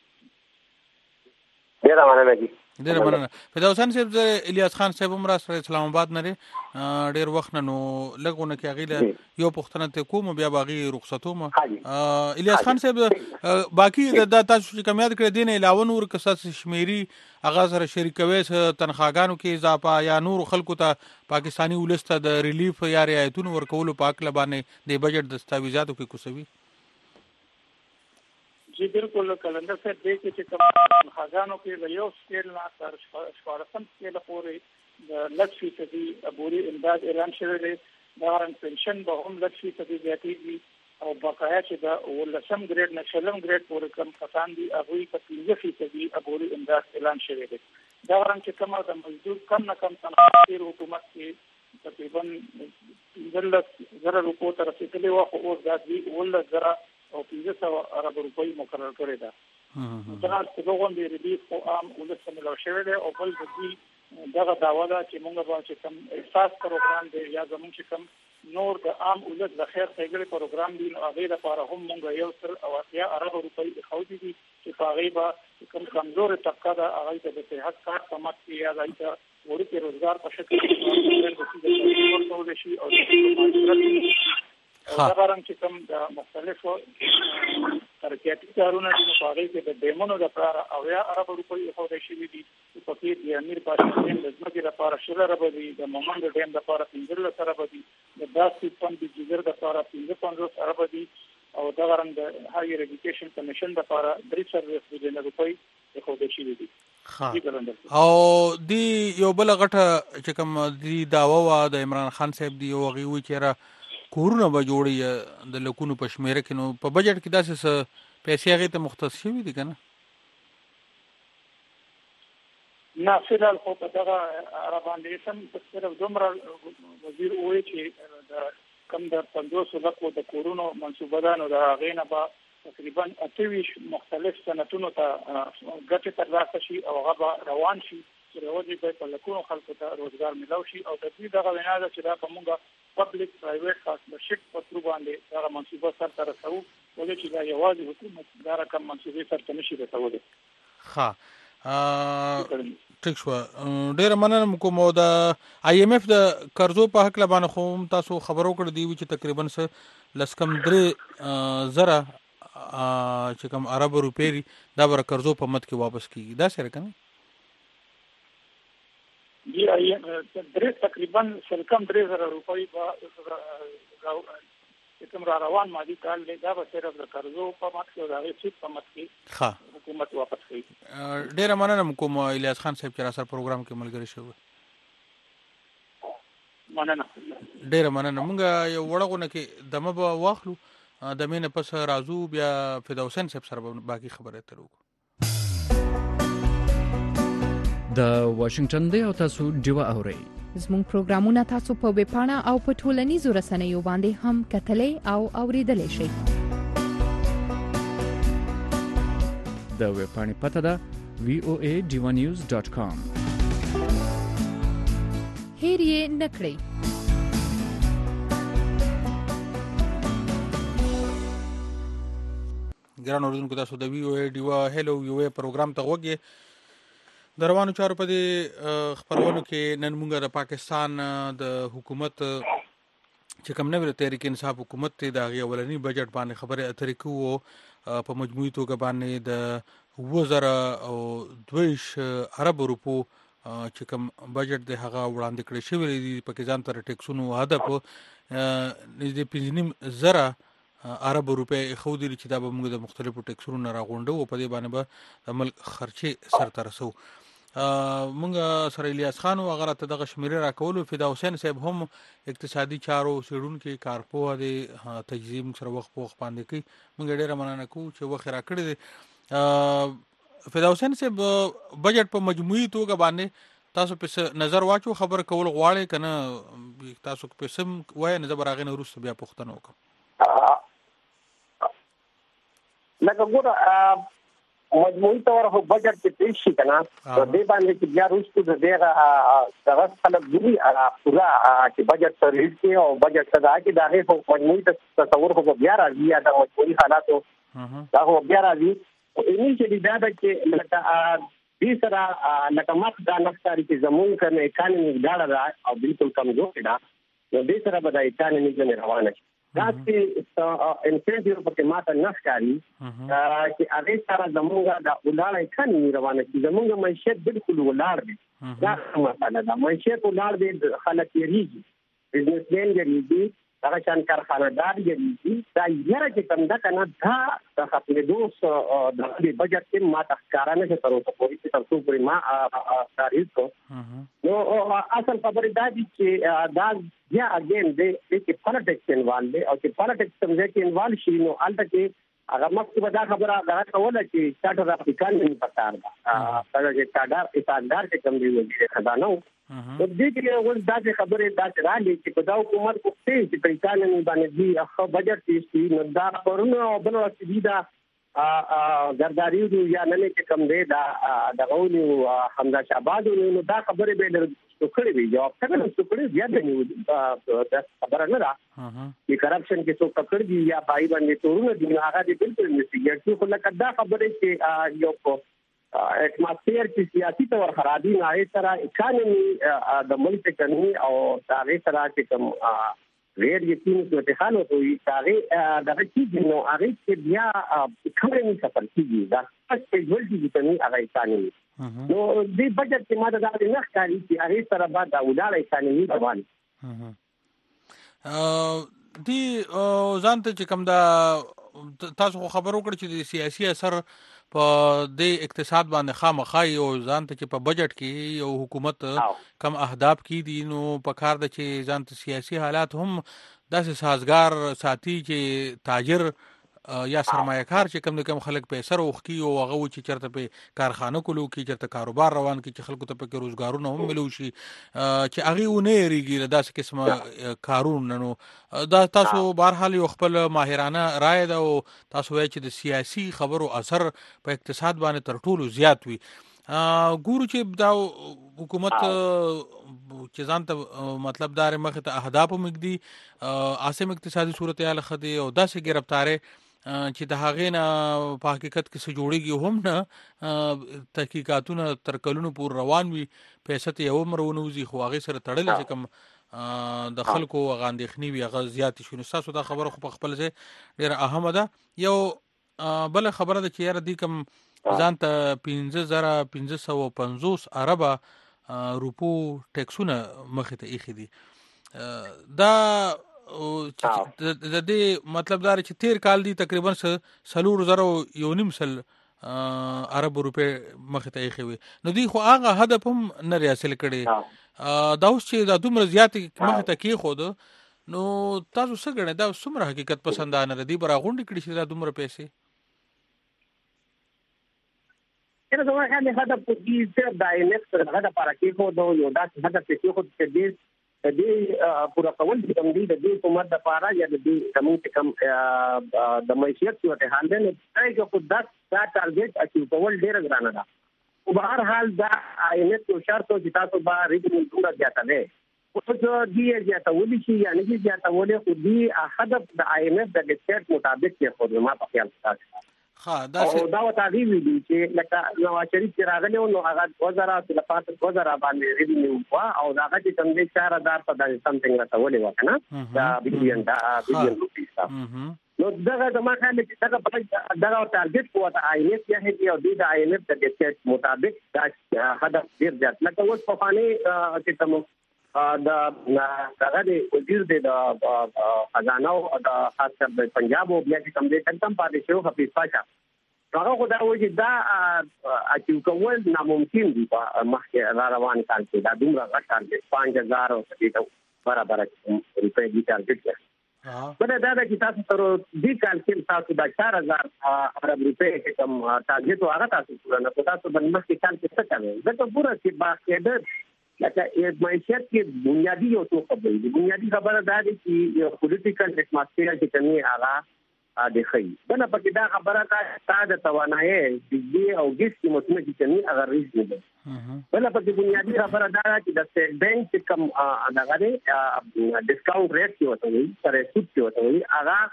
ډېر مننه دي ډېر مننه. فدا حسین صاحب الیاس خان صاحب هم را سره اسلام آباد نه ډېر وخت نه نو لګونه کې هغه یو پښتنه ته کوم بیا باغی رخصتوم الیاس خان صاحب باقی د تاسو چې کوم یاد کړی دین علاوه نور قصص شمیري اغا سره شریکوي تنخواګانو کې اضافه یا نور خلکو ته پاکستانی ولسته د ریلیف یا رعایتونو ورکولو پاک لبانه د بجټ دستاویزاتو کې کوسوي. جی بالکل کلندر سے دیکھ چې کوم خزانو کې د یو سکیل نه تر شپږم سکیل پورې د لږ فیصدي عبوري امداد اعلان شوی دی. دا رنګ پنشن به هم لږ فیصدي زیاتېږي او بقایا چې د ولسم ګریډ نه شلم ګریډ پورې کم کسان دي هغوی په پنځه فیصدي عبوري امداد اعلان شوی دی. دا رنګ چې کومه د مزدور کم نه کم تنخواه حکومت کې تقریبا پنځلس زره روپو ته رسېدلې وه خو اوس دا دوی اوولس زره او پنځه سوه عرب روپۍ مقرر کړې ده. دا چې دغه د ریلیف خو عام ولس ته ملو شوی دی او بل د دوی دغه داوا ده چې موږ به چې کوم احساس پروګرام دی یا زموږ چې کوم نور د عام ولادت د خیر ښېګړې پروګرام دی نو هغه لپاره هم موږ یو سل او اتیا ارب روپۍ خو دي چې په هغه به کوم کمزور طبقه ده هغه ته د صحت کارت په مت کې یا د ورته روزګار په شکل کې ورته شي او دا غواړم چې کوم د مختلفو ترکیاتي کارونه دي په هغه کې د دیمونو لپاره او یا ارب روپۍ خو د شي دي په کې د امیر پاشا د ځمکې لپاره شل ارب دي د مومند ډیم لپاره پنځه ارب دي د داسې فند د جزر لپاره پنځه ارب دي او دا غواړم د هایر ایجوکیشن کمیشن لپاره درې سر د روپۍ خو د شي دي او دی یو بل غټه چې کوم دی داوا وا د عمران خان صاحب دی او غي و چیرې کورونه به جوړي د لکونو په شمیره کې نو په بجټ کې داسې پیسې هغه ته مختص شوی دي کنه نه فعلا خو په دغه عرباندې سم صرف دومره وزیر وایي چې د کم د پنځوس لکو د کورونو منصوبه ده نو د هغې نه به تقریبا اته ویشت مختلف صنعتونو ته ګټې ترلاسه شي او هغه به روان شي چې روزي به په لکونو خلکو ته روزګار ملو شي او د دې دغه وینا ده چې دا به موږ پبلک پرایویټ پارټنرشپ په تر باندې دا منصوبه سره تر رسو ولې چې دا یوازې حکومت دا رقم منصوبه سره نشي رسولای. ها ټیک شو ډیر مننه کوم د آی ایم ایف د قرضو په حق لبانه خو تاسو خبرو کړ دی چې تقریبا س لسکم درې زره چې کوم عرب روپی دا بر قرضو په مت کې واپس کیږي دا سره کنه دی درې تقریبا سلکم درې زره روپۍ په کوم را روان مادي کال دا به صرف د قرضو په مت کې او د هغې په مت کې ښه حکومت واپس کوي. ډیره مننه کوم الیاس خان صاحب چې را سره پروګرام کې ملګری شوی. مننه ډیره مننه. مونږ یو وړغونه کې دمه به واخلو د مینه پس رازو بیا فدوسن صاحب سره باقي خبره ترو د واشنگټن دی او تاسو ډیوا اورئ. زموږ پروګرامونه تاسو په ویب پاڼه او په ټولنیزو رسنیو باندې هم کتلای او اوریدلای شئ. د ویب پاڼې پته ده وی او ای ډیوا نیوز ډاٹ کام. هیر یې نکړئ. ګران اوریدونکو تاسو د وی او ای ډیوا هلو یو ای پروګرام ته وګورئ. د روانو چارو په دې خبرونو کې نن موږ د پاکستان د حکومت چې کوم نوې تحریک انصاف حکومت ته د اولنی بجټ باندې خبره اترې کوو په مجموعي توګه باندې د وزره او دویش ارب روپو چې کوم بجټ د هغه وړاندې کړی شوی دی په کې ځان تر ټیکسونو هدف نږدې پنځه نیم زره ارب روپے خو دي چې دا به موږ د مختلفو ټیکسونو نه راغونډو او په دې باندې به عمل خرچه سر ترسو. مونږ سره الیاس خان او غره ته دغه شمیره راکولو. فدا حسین صاحب هم اقتصادي چارو سیډون کې کارپو دي تجزیه موږ سره وخت په وخت باندې کوي. مونږ ډیره مننه کوو چې وخت راکړی دي. فدا حسین صاحب بجټ په مجموعي توګه باندې تاسو په نظر واچو خبر کول غواړي کنه تاسو په سم وای نه زبر غنه روس بیا پښتنو وکم لکه ګوره مجموعي تور هو بجټ کې پیش شي کنه د دې باندې چې بیا روستو د دغه دغه خلک دوی پورا چې بجټ سرویس کې او بجټ صدا کې دغه په مجموعي تصور خو بیا راځي دا مجموعي حالاتو دا خو بیا راځي اني چې دا د چې لکه دې سره لکه مخ دا نفساري چې زمون کنه اکانومي ډاډه او بالکل کمزور ده نو دې سره به د اکانومي ځنه روانه شي. دا چې انسنټیو په ماته نشکاري چې هغه سره زمونږ د ولاره اکانومي روانه شي. زمونږ معیشت بالکل ولار دي. دا مسله ده. معیشت ولار دي خلک یریږي بزنسمن یریږي هغه شان کارخانه‌دار یریږي دا یره چې کوم دا کنه دا د خپل دوست د بجټ کې ما تخکارانه چې تر اوسه پورې چې تاسو پرې ما تاریخ کو نو اصل خبره دا دي چې دا یا اگین د چې پالیټکس انوالو دي او چې پالیټکس څنګه کې انوالو شي نو البته کې هغه مخکې دا خبره دا کوله چې چارټر اف اکانومي پکار ده هغه چې کاډار اتادار کې کم دی وګړي خزانه نو دې کې ول دا خبره دا راځي چې په دا حکومت کوته چې په اکانومي باندې دی هغه بجټ شي نو دا پرونه او بل وسیله دا ا ګرداری یا نه چې کم دی دا د غونی حمزه شعباد نو دا خبره به څوکړي وي جواب څنګه څوکړي بیا د نیو دا خبره نه ده چې کرپشن کې څوک پکړ دي یا پای باندې تورونه دي هغه دې بالکل انویسټیګیټ خو لکه دا خبره چې یو کو اټماسفیر چې سیاسي تور خرابي نه آی سره اکانومي د ملک اکانومي او هغه سره چې کوم غیر یقیني صورتحال وي هغه دغه چې نو هغه چې بیا اکانومي سفر کیږي دا څه ډول دي چې هغه اکانومي نو دې بجټ کې ماده دا نه ښکاري چې هغه سره بعد دا ولاړ اکانومي روان ا دي ځانته چې کوم دا تاسو خبرو کړ چې د سیاسي اثر په د اقتصاد باندې خامخای او ځانته چې په بجټ کې یو حکومت کم اهداف کې دي نو په کار د چې ځانته سیاسي حالات هم داسې سازگار ساتي چې تاجر یا سرمایه‌کار چې کم نه کم خلک پیسې روخي او هغه چې چرته په کارخانه کولو کې چرته کاروبار روان کې چې خلکو ته په روزګارونه هم ملو شي چې هغه ونه ریږي داسې قسمه کارونه نو دا تاسو بهرحال یو خپل ماهرانه رائے ده او تاسو وایي چې د سیاسي خبرو اثر په اقتصاد باندې تر ټولو زیات وي ګورو چې دا حکومت چې ځانته مطلب دار مخه ته اهداف مګدي عاصم اقتصادي صورتحال خدي او داسې گرفتاره چې د هغې نه په حقیقت کې څه جوړېږي هم نه تحقیقاتونه تر کلونو پورې روان وي پیسې ته یو عمر ونوځي خو هغې سره تړلی چې کوم د خلکو هغه اندېښنې وي هغه زیاتې شي نو ستاسو دا خبره خو په خپل ځای ډېره اهمه ده یو بله خبره ده چې یاره دې کوم ځان ته پنځه زره پنځه سوه پنځوس اربه روپو ټیکسونه مخې ته ایښي دي دا د دې مطلب دا چې تیر کال دی تقریبا سلور زره یو نیم سل عرب روپې مخې ته ایښي وي نو دوی خو هغه هدف هم نه حاصل کړي دا اوس چې دا دومره زیاتې مخې ته کېښود نو تاسو څه ګڼئ دا څومره حقیقت پسندانه ده دوی به راغونډې کړي چې دا دومره پیسې یره زما خیال دی هدف دې صرف د آی ایم ایف سره هغه لپاره کېښود یو داسې هدف چې کېښود چې دې د دې پوره کول چې کوم دي د دې حکومت لپاره یا د دې کوم کم د معیشت صورتحال دی نو دا خو دا ټارګټ اچیو کول ډېره ګرانه ده او په هر حال دا آی ایم ایف یو شرط چې تاسو به ریټنل دومره زیاته دی اوس دې زیاتولی شي یا نه دې زیاتولی خو دې هدف د آی ایم ایف د ډیکټیټ مطابق کې خو ما په خیال کې ها دا او دا وتا دی وی دي چې لکه نواز شریف چې راغلی نو هغه وزارت د پاتې وزارت باندې ریډینیو وا او دا چې کوم دي چار هزار په داسې سمثینګ راټولې وکنه دا بلیون دا بلیون روپیس نو دا د ما خیال چې دا په دا ټارګټ کوته آی ایم ایف یا هي او د آی ایم ایف د ډیکټیټ مطابق دا هدف ډیر ځات لکه اوس په فانی چې کوم دا هغه د وزیر د خزانه او د خاص کر د پنجاب او بیا چې کوم دې تنظیم پاتې شو حفیظ پاشا هغه خو دا وایي دا اچو کول ناممکن دي په مخکې را روان کال کې دا دومره غټ ټارګټ پنځه هزار او دې برابر روپۍ دي ټارګټ دی بل دا د کتاب سره دې کال کې تاسو دا چار هزار عرب روپۍ کې کوم ټارګټ هغه تاسو پورا نه تاسو باندې مخکې کال کې څه کوي دا ته پورا چې باقاعده لکه معیشت کې بنیادی یو څه خبرې دي بنیادی خبره دا دي چې یو پولیټیکل اټماسفیر چې کومي هغه د خي بل پکې دا خبره کا ساده توانایي د او ګیس کې متمه چې کومي هغه ریزنی ده بل پکې بنیادی خبره دا چې د سټیټ بانک چې کوم هغه ډیسکاونټ ریټ کې وته وي سره سود کې وته وي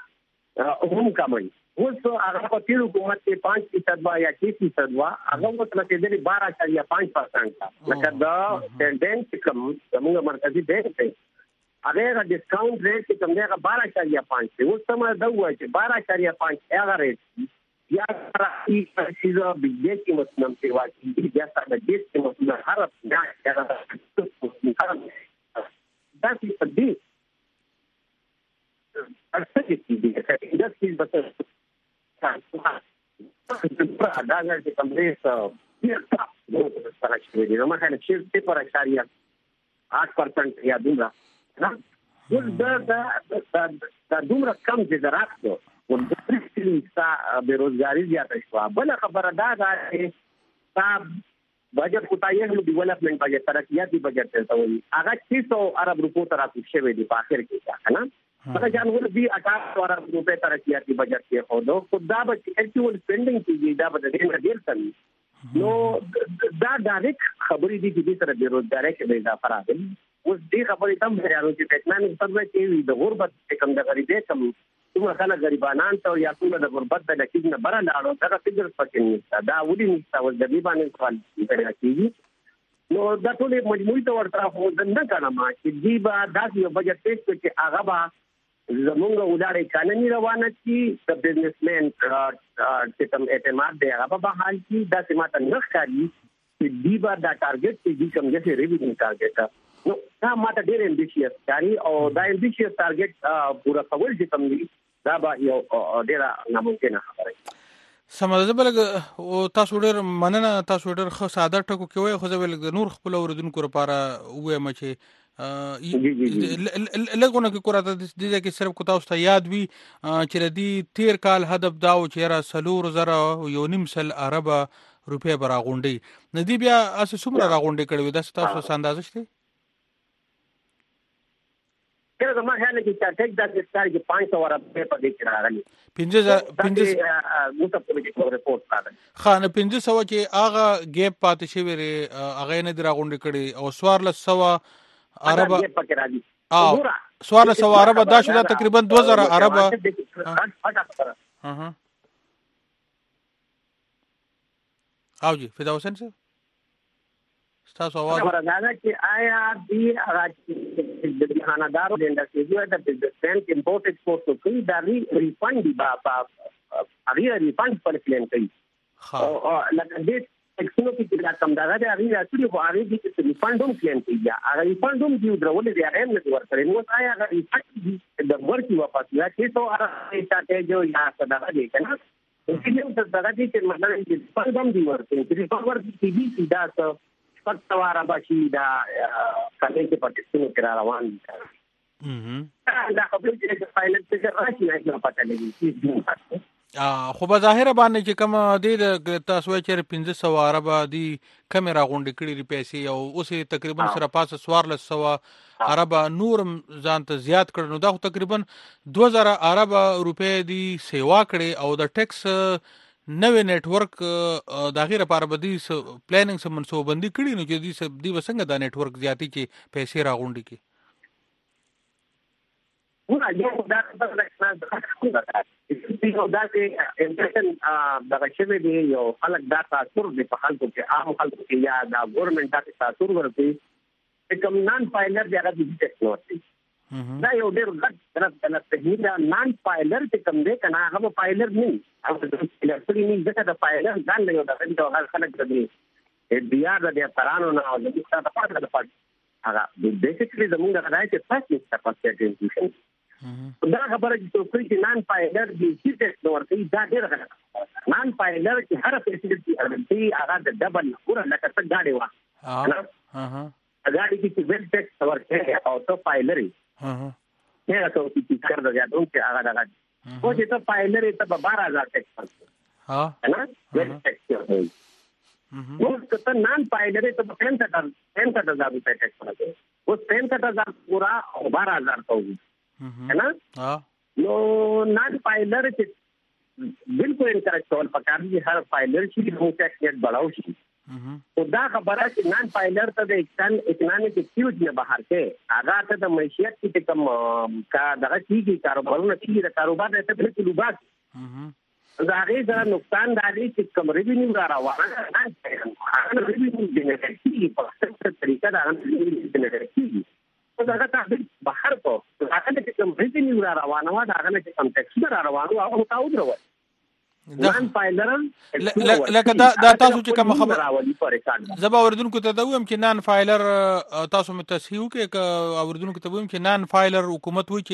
هغه هم کموي اوس هغه په تیر حکومت کې پانچ فیصد وا یا شش فیصد وا هغه وته کې د بارہ اشاریه پانچ پرسنټ لکه دا ټینډنس کوم زموږ مرکزی بانک دی هغه ډیسکاونټ ریټ چې کوم دی هغه بارہ اشاریه پانچ دی اوس سم دا وایي چې بارہ اشاریه پانچ هغه ریټ یا راځي چې د بجټ کې متنم سی واکي بیا سره د بجټ کې متنم هر هغه دا چې په دې اصلي کې دي چې دا څه به دا چې کوم دی څه نو سره شوی دی نو مخه چې په پر اشاریه آٹھ پرسنټ یا دومره نه دا دا دا دومره کم زراعت کو ورته ستا بیروزګاری زیاته شو بل خبره دا ده چې تا بجټ کوتایي نو ډیولپمنٹ بجټ ترقیاتي بجټ ته وایي هغه څو ارب روپو تر راځي شوی دی په اخر کې ښه نه هغه جان ول دی اٹھارہ ارب روپے ترقیاتی بجٹ کې خو دو خدا به اکچوال سپینډینګ کیږي دا به د دې ډیر کم نو دا ډایرک خبرې دي چې سره بیروزګاری کې به اضافه راغلی اوس دې خبرې تم هرانو چې ټیکنالوژي په وجه کې د غربت کم د غریبۍ کم څومره خلک غریبانان ته یا ټول د غربت د لکې نه بره لاړو دا فکر پکې نشته دا ولې نشته ول د دې باندې سوال پیدا کیږي نو دا ټول مجموعي تور طرف مو نه کړم چې دی با داسې یو بجټ پیش کې هغه با زمونږ ولاره اکانومي روانه کی د بزنسمن چې کوم اعتماد دی هغه په حال کې دا سمات نه ښکاري چې دی با دا ټارګټ چې دی کوم چې ریوینیو ټارګټ نو دا ماته ډېر امبیشیس ښکاري او دا امبیشیس ټارګټ پورا کول چې کوم دی دا به یو ډېر ناممکنه خبره سمه ده. بل او تاسو ډېر مننه، تاسو ډېر ښه ساده ټکو کې وایي، خو زه بل نور خپل اوریدونکو لپاره وایم چې لګونه کې کوراته د دې کې صرف کو تاسو ته یاد وي چې د دې تیر کال هدف دا و چې را سلور زره یو نیم سل ارب روپے براغونډي ندی بیا اس څومره راغونډي کړي دا تاسو څه اندازه شته؟ کله ما خیال کې چې ټیک دا ستاره کې پانچ سو ارب په دې کې راغلي پنځه پنځه موږ په دې کې ریپورت راغلی خانه پنځه سو چې هغه ګیپ پاتې شوی ری هغه نه دراغونډي کړي او سوار له سو عرب او سوال سو عرب دا شو تقریبا دو هزار عرب ها او جی فدا حسین صاحب تاسو आवाज ورغاله چې آیا دی هغه د خاندارو د انډستری د بزنس امپورټ ایکسپورټ کوي دا ریفاند دی با هغه ریفاند پر کلیم کوي او لکه دې اکسنو کې چې دا کم دا غواړي هغه راځي خو هغه دې چې ریفاند هم کلیم کوي هغه ریفاند هم دی درول دی هغه نه ورکړي نو آیا هغه ریفاند د ورکی واپس یا چې تو هغه ستاسو جو یا څه دی کنه چې موږ څه دا چې مطلب چې ریفاند هم دی ورکړي چې ریفاند ورکړي دي سیدا څه پټواره بشي دا کله چې پټستونو کې روان دي هم دا خپل چې فایل څخه راځي نه پټه لګي چې خو په ظاهر باندې چې کوم د تاسو چې پنځه سو عرب دي کیمرا غونډې کړي پیسې او اوس تقریبا سره پاسه سوار له سو عرب نور ځان ته زیات کړنو دا تقریبا دو هزار عرب روپے دي سیوا کړي او د ټیکس نوې نتورک د غیر لپاره بدی پلانینګ سم منصوبندي کړي نو چې دې دی وسنګ د نتورک زیاتی چې پیسې راغونډي کی ولا یو دا د راځي یو دا چې امپریشن د غشوي دی یو خلک دا تاثیر دی په خلکو کې عام خلکو کې یا دا ګورنمنت دا تاثیر ورکوي چې کوم نان فایلر دی هغه د ټیکنالوژي دا یو ډېر غټ طرف د تکنیک دا نان فایلر چې کوم دی کنه هغه فایلر نه هغه د فایلر نه ځکه د فایلر ځان له یو د هغه خلک دی بي آر د افرانو نه او د څه په اړه د پټ هغه بیسیکلی زموږ غواړي چې فاست نشته پاتې دا خبره چې څوک چې نان فایلر دی چې څه ورته دا ډېر غلط نان فایلر چې هر فیسیلیټي ارنتي هغه د ډبل پورا لکه څنګه غاډي وا ها ها غاډي کې چې ویل ټیکس ورته او ته فایلر ها ها نه راځو چې کار دا یادو چې هغه دا غاډي او چې ته فایلر ته بارہ ہزار ټیکس ها نه ویل ټیکس نو ته نان فایلر ته پینسٹھ ہزار روپے ټیکس ورته او پینسٹھ ہزار پورا بارہ ہزار ته ہے نا نو نان فایلر چې بالکل انکریج کول پکار دي هر فایلر چې نو ټیکس نیټ بڑھاو شي او دا خبره چې نان فایلر ته د اکسان اکنامک ایکټیویټی نه بهر کې هغه ته د معیشت کې کوم کا دغه کیږي کاروبارونه چې د کاروبار ته په لوبات دا هغه سره نقصان دی چې کوم ریوینیو را روانه هغه ریوینیو جنریټ کیږي په څه طریقه دا جنریټ کیږي دا هغه بهر کو هغه چې کوم ریوینیو را روانه و دا هغه چې کوم ټیکس را روانه او تاسو درو نان فایلر لکه دا دا تاسو چې کوم خبر زبا اوردونکو ته دویم چې نان فایلر تاسو متصحیح کې اوردونکو ته دویم چې نان فایلر حکومت وی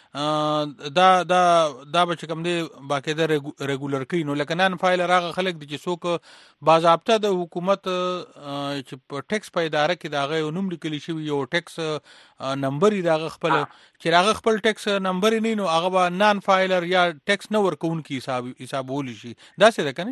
چې دا دا دا به کوم دی باقاعده ریګولر کوي نو لکه نان فایلر هغه خلک دي چې څوک باضابطه د حکومت چې په ټیکس په اداره کې دا غو نوم لیکلی شي یو ټیکس نمبر دا خپل چې هغه خپل ټیکس نمبر نه نو هغه نان فایلر یا ټیکس نه ورکون کی حساب حساب شي دا څه ده کنه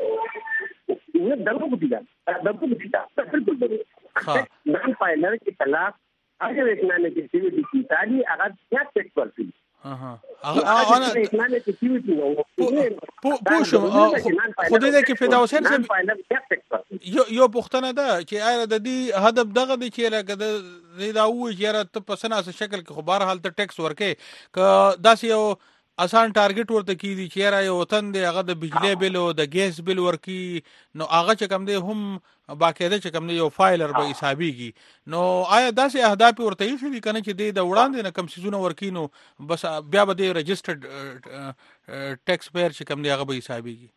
جی نه دغه بوتي دا دغه بوتي دا بالکل دغه ها نان فایلر کې خلاف هغه اکنامک ایکټیویټی چې تالي هغه یا ټیکس ورکړي اها هغه انا اسلامي سکیورټي نو پو شو خو دې کې فدا حسین صاحب یو یو پښتنه ده چې آیا د دې هدف دغه دی چې لکه د دا وایي چې ته په سناسه شکل کې خو بهر حال ته ټیکس ورکې ک داسې یو آسان ټارګټ ورته کیدی چې را یو وطن دی هغه د بجلی بل او د ګیس بل ورکی نو هغه چې کم دی هم باقاعده چې کم دی یو فایلر به حسابيږي نو آیا داسې اهداف ورته یې شي کنه چې د وړاندې نه کم سيزونه ورکی نو بس بیا به د ريجسترډ ټیکس پیر چې کم دی هغه به حسابيږي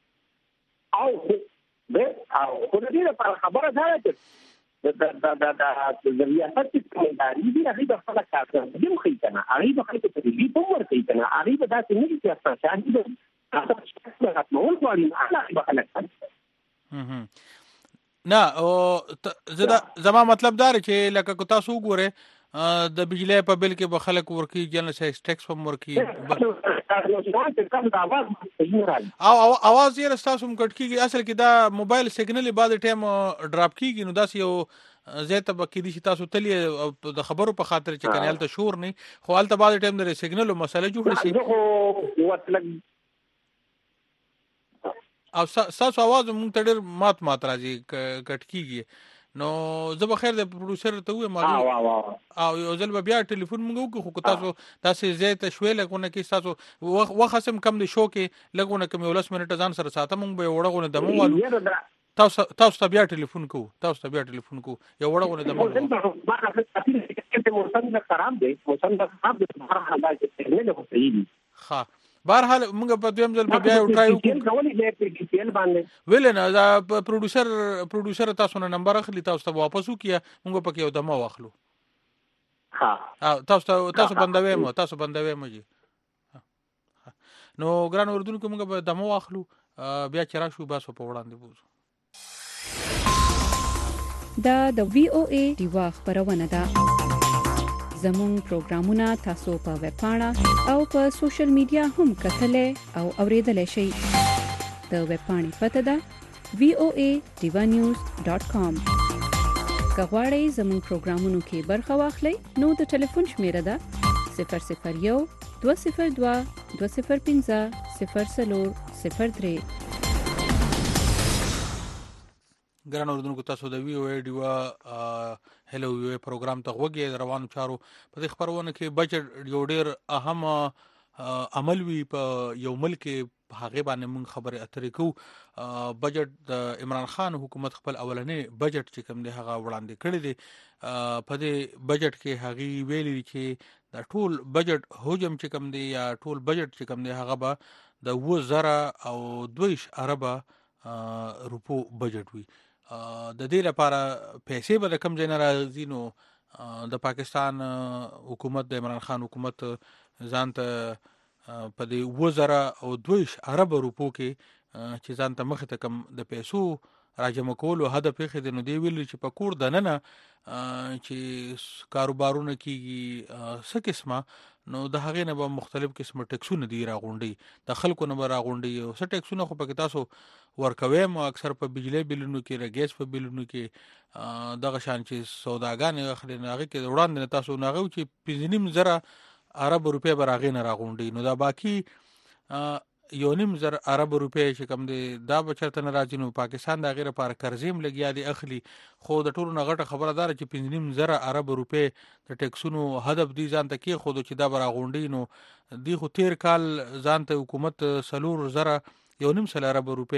او به او خو دې لپاره خبره ده چې دا دا دا دا د ریاست کومداري دی هغه د خپل کار کوي خو کنه هغه د خپل تدریجي په ور کوي کنه هغه به داسې نه دي چې اساسا دي تاسو څنګه راتلول غواړي هغه به خلک نه او زدا زما مطلب دا چې لکه تاسو وګوره د بجلی په بل کې به خلک ورکی جنرال سیکس ټیکس هم ورکی او اواز یې رستاسو مکټ کیږي اصل کې دا موبایل سیګنل بعد ټایم ډراپ کیږي نو داس یو زیاته بکې دي چې تاسو تلې د خبرو په خاطر چې کنه الته شور نه خو الته بعد ټایم د سیګنل مسله جوړ شي او تاسو आवाज مونږ ته ډېر مات مات راځي کټ کیږي نو زه به خیر د پروډوسر ته وې معلوم او یو ځل بیا ټلیفون موږ وکړو خو تاسو تاسو زیاته شوې لګونه کې تاسو وخت هم کم دي شو کې لګونه کوم یو لس منټه ځان سره ساته موږ به وړغونه دمو والو تاسو تاسو بیا ټلیفون کو تاسو بیا ټلیفون کو یو وړغونه دمو ها بهر حال موږ په دویم ځل بیا یو ټرای وکړو ویل نه دا پروډوسر پروډوسر تاسو نه نمبر اخلي تاسو ته واپس وکیا موږ پکې یو دمو واخلو ها تاسو تاسو بندوي مو تاسو بندوي مو جی نو ګران اردوونکو موږ په دمو واخلو بیا چې راشو باسو په وړاندې بوزو دا د وی او ای دیوا خبرونه ده زمون پروګرامونه تاسو په ویب پاڼه او په سوشل میډیا هم کتلې او اوریدلې شئ د ویب پاڼې پته ده وی او ای دیوا نیوز ډاٹ کام کغواړئ زمون پروګرامونو کې برخه واخلئ نو د ټلیفون شمیره ده صفر صفر یو دوه صفر دوه دوه صفر پنځه صفر څلور صفر درې ګران اردوونکو تاسو د وی او ای ډیوا هلو وی او پروګرام ته وګورئ روانو چارو په دې خبرونه کې بجټ یو ډیر اهم عمل وی په یو ملک هغه باندې موږ خبره اترې کو بجټ د عمران خان حکومت خپل اولنې بجټ چې کوم دی هغه وړاندې کړی دی په دې بجټ کې هغه ویلي چې د ټول بجټ حجم چې کوم دی یا ټول بجټ چې کوم دی هغه به د وزره او دویش اربه روپو بجټ وی د دې لپاره پیسې به کم ځای نه راځي نو د پاکستان حکومت د عمران خان حکومت ځان ته په دې وزره او دویش ارب روپو کې چې ځان ته مخ ته کم د پیسو راجمع کولو هدف یې خدای نو دی ویل چې په کور دننه چې کاروبارونه کیږي څه قسمه نو د هغې نه به مختلف قسمه ټیکسونه دی راغونډي د خلکو نه به راغونډي او څه ټیکسونه خو پکې تاسو ورکوي مو اکثر په بجلی بلونو کې رګیس په بلونو کې دغه شان چې سوداګان اخلي نه هغه کې وړاندې تاسو نه غو چې پنځنیم زره عرب روپے براغې نه راغونډي نو دا باقی یو نیم زر عرب روپے چې کم دی دا بچرته نه راځي نو پاکستان د غیر لپاره قرضیم لګیا دی اخلي خو د ټولو نغټه خبردار چې پنځه نیم زر عرب روپے د ټیکسونو هدف دی ځان ته کې خود چې دا براغونډي نو دی خو تیر کال ځان ته حکومت سلور زره یو نیم سل عرب روپے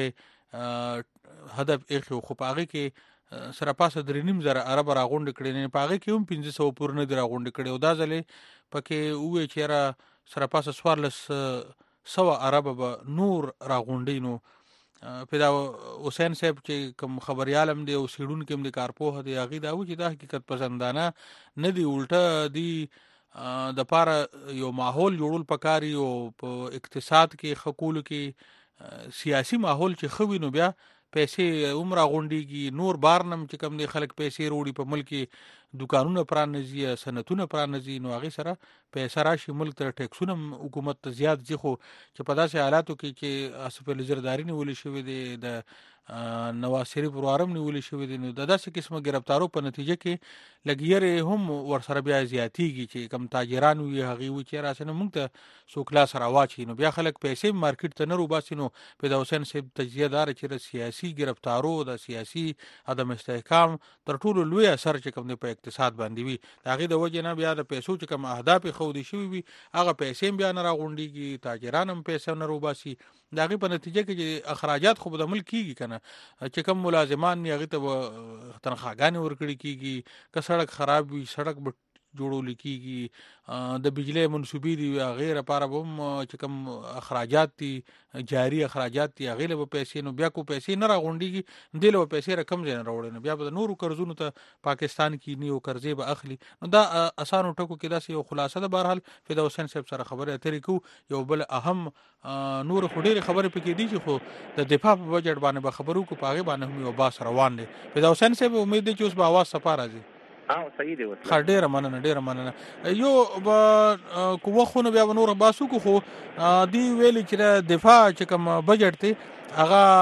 هدف اخلي خو پاغه کې سره پاسه درې نیم زره عرب راغونډ کړي نه پاغه کې هم پنځه سو پور نه راغونډ کړي او دا ځلې پکې وې چې را سره پاسه سوارلس سوا عرب به نور راغونډي نو پیدا حسین صاحب چې کوم خبريالم دی او سیډون کې هم د کارپوه دی هغه دا و چې دا حقیقت پسندانه نه دی الټه دی د پاره یو ماحول جوړول پکاري او په اقتصاد کې خکول کې سیاسي ماحول چې خوي نو بیا پیسې عمره غونډيږي نور بارنم چې کم دي خلک پیسې وروړي په ملک دکانونه پرانځي صنعتونه پرانځي نو هغه سره پیسې راشي ملک ته ټیکسونه حکومت ته زیات ځي خو چې په داسې حالاتو کې چې اسف الزرداری نیول شوی دی د نواز شریف وروارم نیول شوی دی نو د داسې قسمه گرفتارو په نتیجه کې لګیره هم ورسره بیا زیاتیږي چې کم تاجران وي هغه وي چې راسنه موږ ته سو کلاس راواچي نو بیا خلک پیسې مارکیټ ته نه روباسي نو پیدا حسین صاحب تجزیه دار چې سیاسي گرفتارو د سیاسي عدم استحکام تر ټولو لوی اثر چې کوم په اقتصاد باندې وي هغه د وجه نه بیا د پیسو چې کوم اهداف خو دي شوی وي هغه پیسې بیا نه راغونډيږي تاجران هم پیسې نه روباسي دغه په نتیجه کې چې اخراجات خو د ملک کیږي کنه چې کوم ملازمان هغه ته تنخواهګانې ورکړي کیږي که سړک خراب وي سړک جوړول کیږي د بجلی منسوبي دي غیر لپاره هم چې کوم اخراجات دي جاری اخراجات دي هغه له پیسې نو بیا کو پیسې نه راغونډيږي د له پیسې رقم ځای نه راوړي بیا به نورو قرضونو ته پاکستان کې نیو قرضې به اخلي نو دا اسانو ټکو کې داسې یو خلاصه ده بهرحال فدا حسین صاحب سره خبره اترې کو یو بل اهم نور خډيره خبره پکې دي چې خو د دفاع په بجټ باندې به خبرو کو پاغه باندې هم یو باس روان دي فدا حسین صاحب امید دي چې اوس به आवाज صفه راځي او صحیح دی وته خ ډیره مننه ډیره مننه یو کوه خو نو بیا نور باسو کو خو دی ویل چې دفاع چې کوم بجټ ته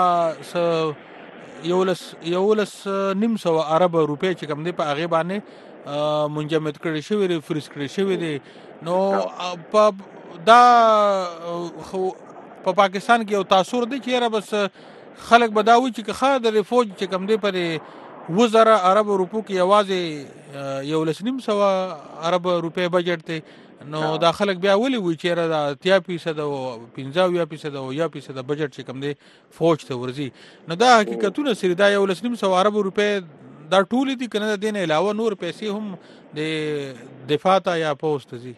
هغه یولس یولس نیم سو عرب روپے چې کوم دی په هغه باندې منجمد کړی شوی دی فریز کړی شوی دی نو په دا خو په پاکستان کې یو تاثیر دی چې را بس خلک بداوي چې خا د فوج چې کوم دی پر وزره عرب روپو کې یوازې یو لسنیم سو عرب روپے بجټ ته نو دا خلک بیا ولي وی چې را اتیا فیصد او پنځه فیصد او یا فیصد بجټ چې کوم دی فوج ته ورزي نو دا حقیقتونه سری دا یو لسنیم سو عرب روپے دا ټول دي کنه دین علاوه نور پیسې هم د دفاع ته یا پوسټ دي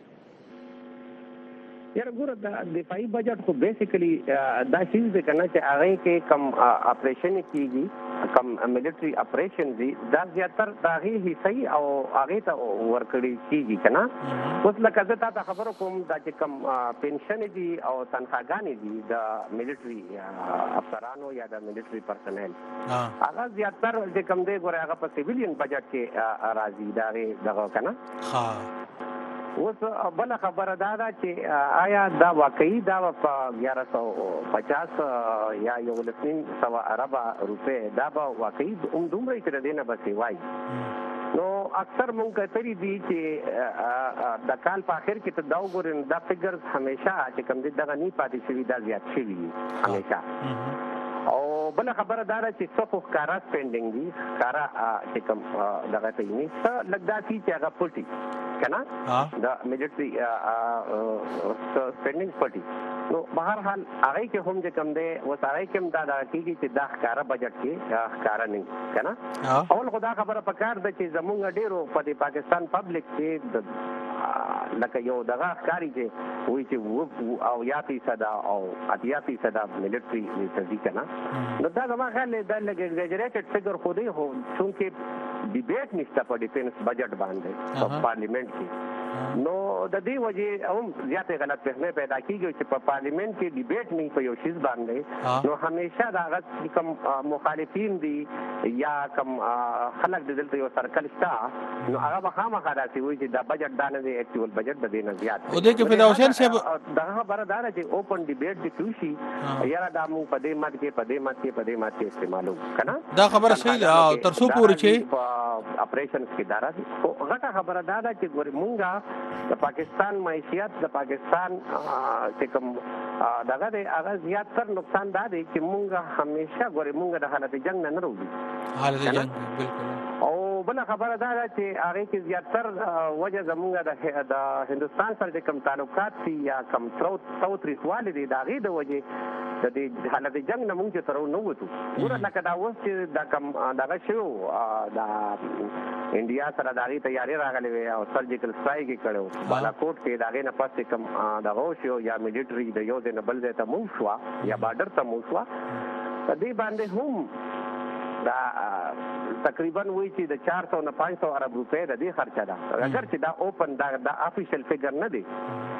یاره ګوره د دفاعي بجټ خو بیسیکلی دا چیز دی کنه چې هغه کې کم اپریشن کیږي کم ملټری اپریشن دي دا زیاتر دا هی حصہ او هغه ته ورکړي کیږي کنه اوس لکه زه تا خبرو کوم دا چې کم پنشن دي او تنخواهګانې دي د ملټری افسرانو یا د ملټری پرسنل هغه زیاتر چې کم دی ګوره هغه په سیویلین بجټ کې راځي دا دغه کنه ها اوس بل خبره دا ده چې آیا دا واقعي دا په یاره سو پچاس یا یو لسنیم سوا عربه روپے دا به واقعي هم دومره چې دینه بسې وای نو اکثر مونږ کتلی دي چې د کال په اخر کې ته دا وګورئ دا فګرز همیشه چې کوم دي دغه نه پاتې شوي دا زیات شوي همیشه او بل خبره دا ده چې څه خو ښکارا سپینډینګ دي ښکارا چې کوم دغه ته یې څه لږ داسې چې هغه پټي کنه دا ملټری سپینډینګ پټي نو بهر حال هغه کې هم چې کوم دی وساره کې هم دا دا کېږي چې دا ښکارا بجټ کې ښکارا نه کنه اول خدا خبره پکار ده چې زمونږ ډیرو په پاکستان پبلک کې لکه یو دغه ښکاری چې وایي چې او یا فیصد او اتیا فیصد ملټری وي کنه نو دا زما خیال دا لګ ایگزاجریټډ فګر خو دی خو څونکه ډیبیټ نشته په ډیفنس بجټ باندې په پارلیمنت کې نو د دې وجه هم زیاتې غلط فهمي پیدا کیږي چې په پارلیمنت کې ډیبیټ نه په یو شیز باندې نو همیشه دا غږ کوم مخالفین دي یا کوم خلک د دلته یو سرکل شته نو هغه به خامخا داسې وایي چې دا بجټ دا نه دی اکچوال بجټ د دې نه زیات او دې کې فدا حسین صاحب دا خبره دا چې اوپن ډیبیټ دي کوشي یاره دا مو په دې مات کې په دې مات کې په دې مات کې استعمالو کنه دا خبره صحیح ده تر څو پورې چې اپریشنز کې دارا دي خو غټه خبره دا ده چې ګور مونږه د پاکستان معیشت د پاکستان چې کوم دغه د هغه زیات تر نقصان دا دی چې مونږه همیشه ګور مونږه د حالت جنگ نه نروځي حالت جنگ بالکل او بل خبره دا ده چې هغه کې زیاتر وجه زمونږه د هندستان سره کوم تعلقات دي یا کوم څو تریخواله دي دا غي د وجه د دې حالت جنگ نه مونږ ته ترو نه وته ګوره لکه دا اوس چې دا کوم دغه شو دا انډیا سره د هغې تیاري راغلی وې او سرجیکل سټرایک یې کړی بالاکوټ کې د هغې نه پس کوم دغه وشو یا ملیټري د یو ځای نه بل ځای ته موو شوه یا بارډر ته موو شوه په دې باندې هم دا تقریبا وایي چې د چار سو نه پنځ سو ارب روپۍ د دې خرچه ده اگر چې دا اوپن دا د افیشل فګر نه دی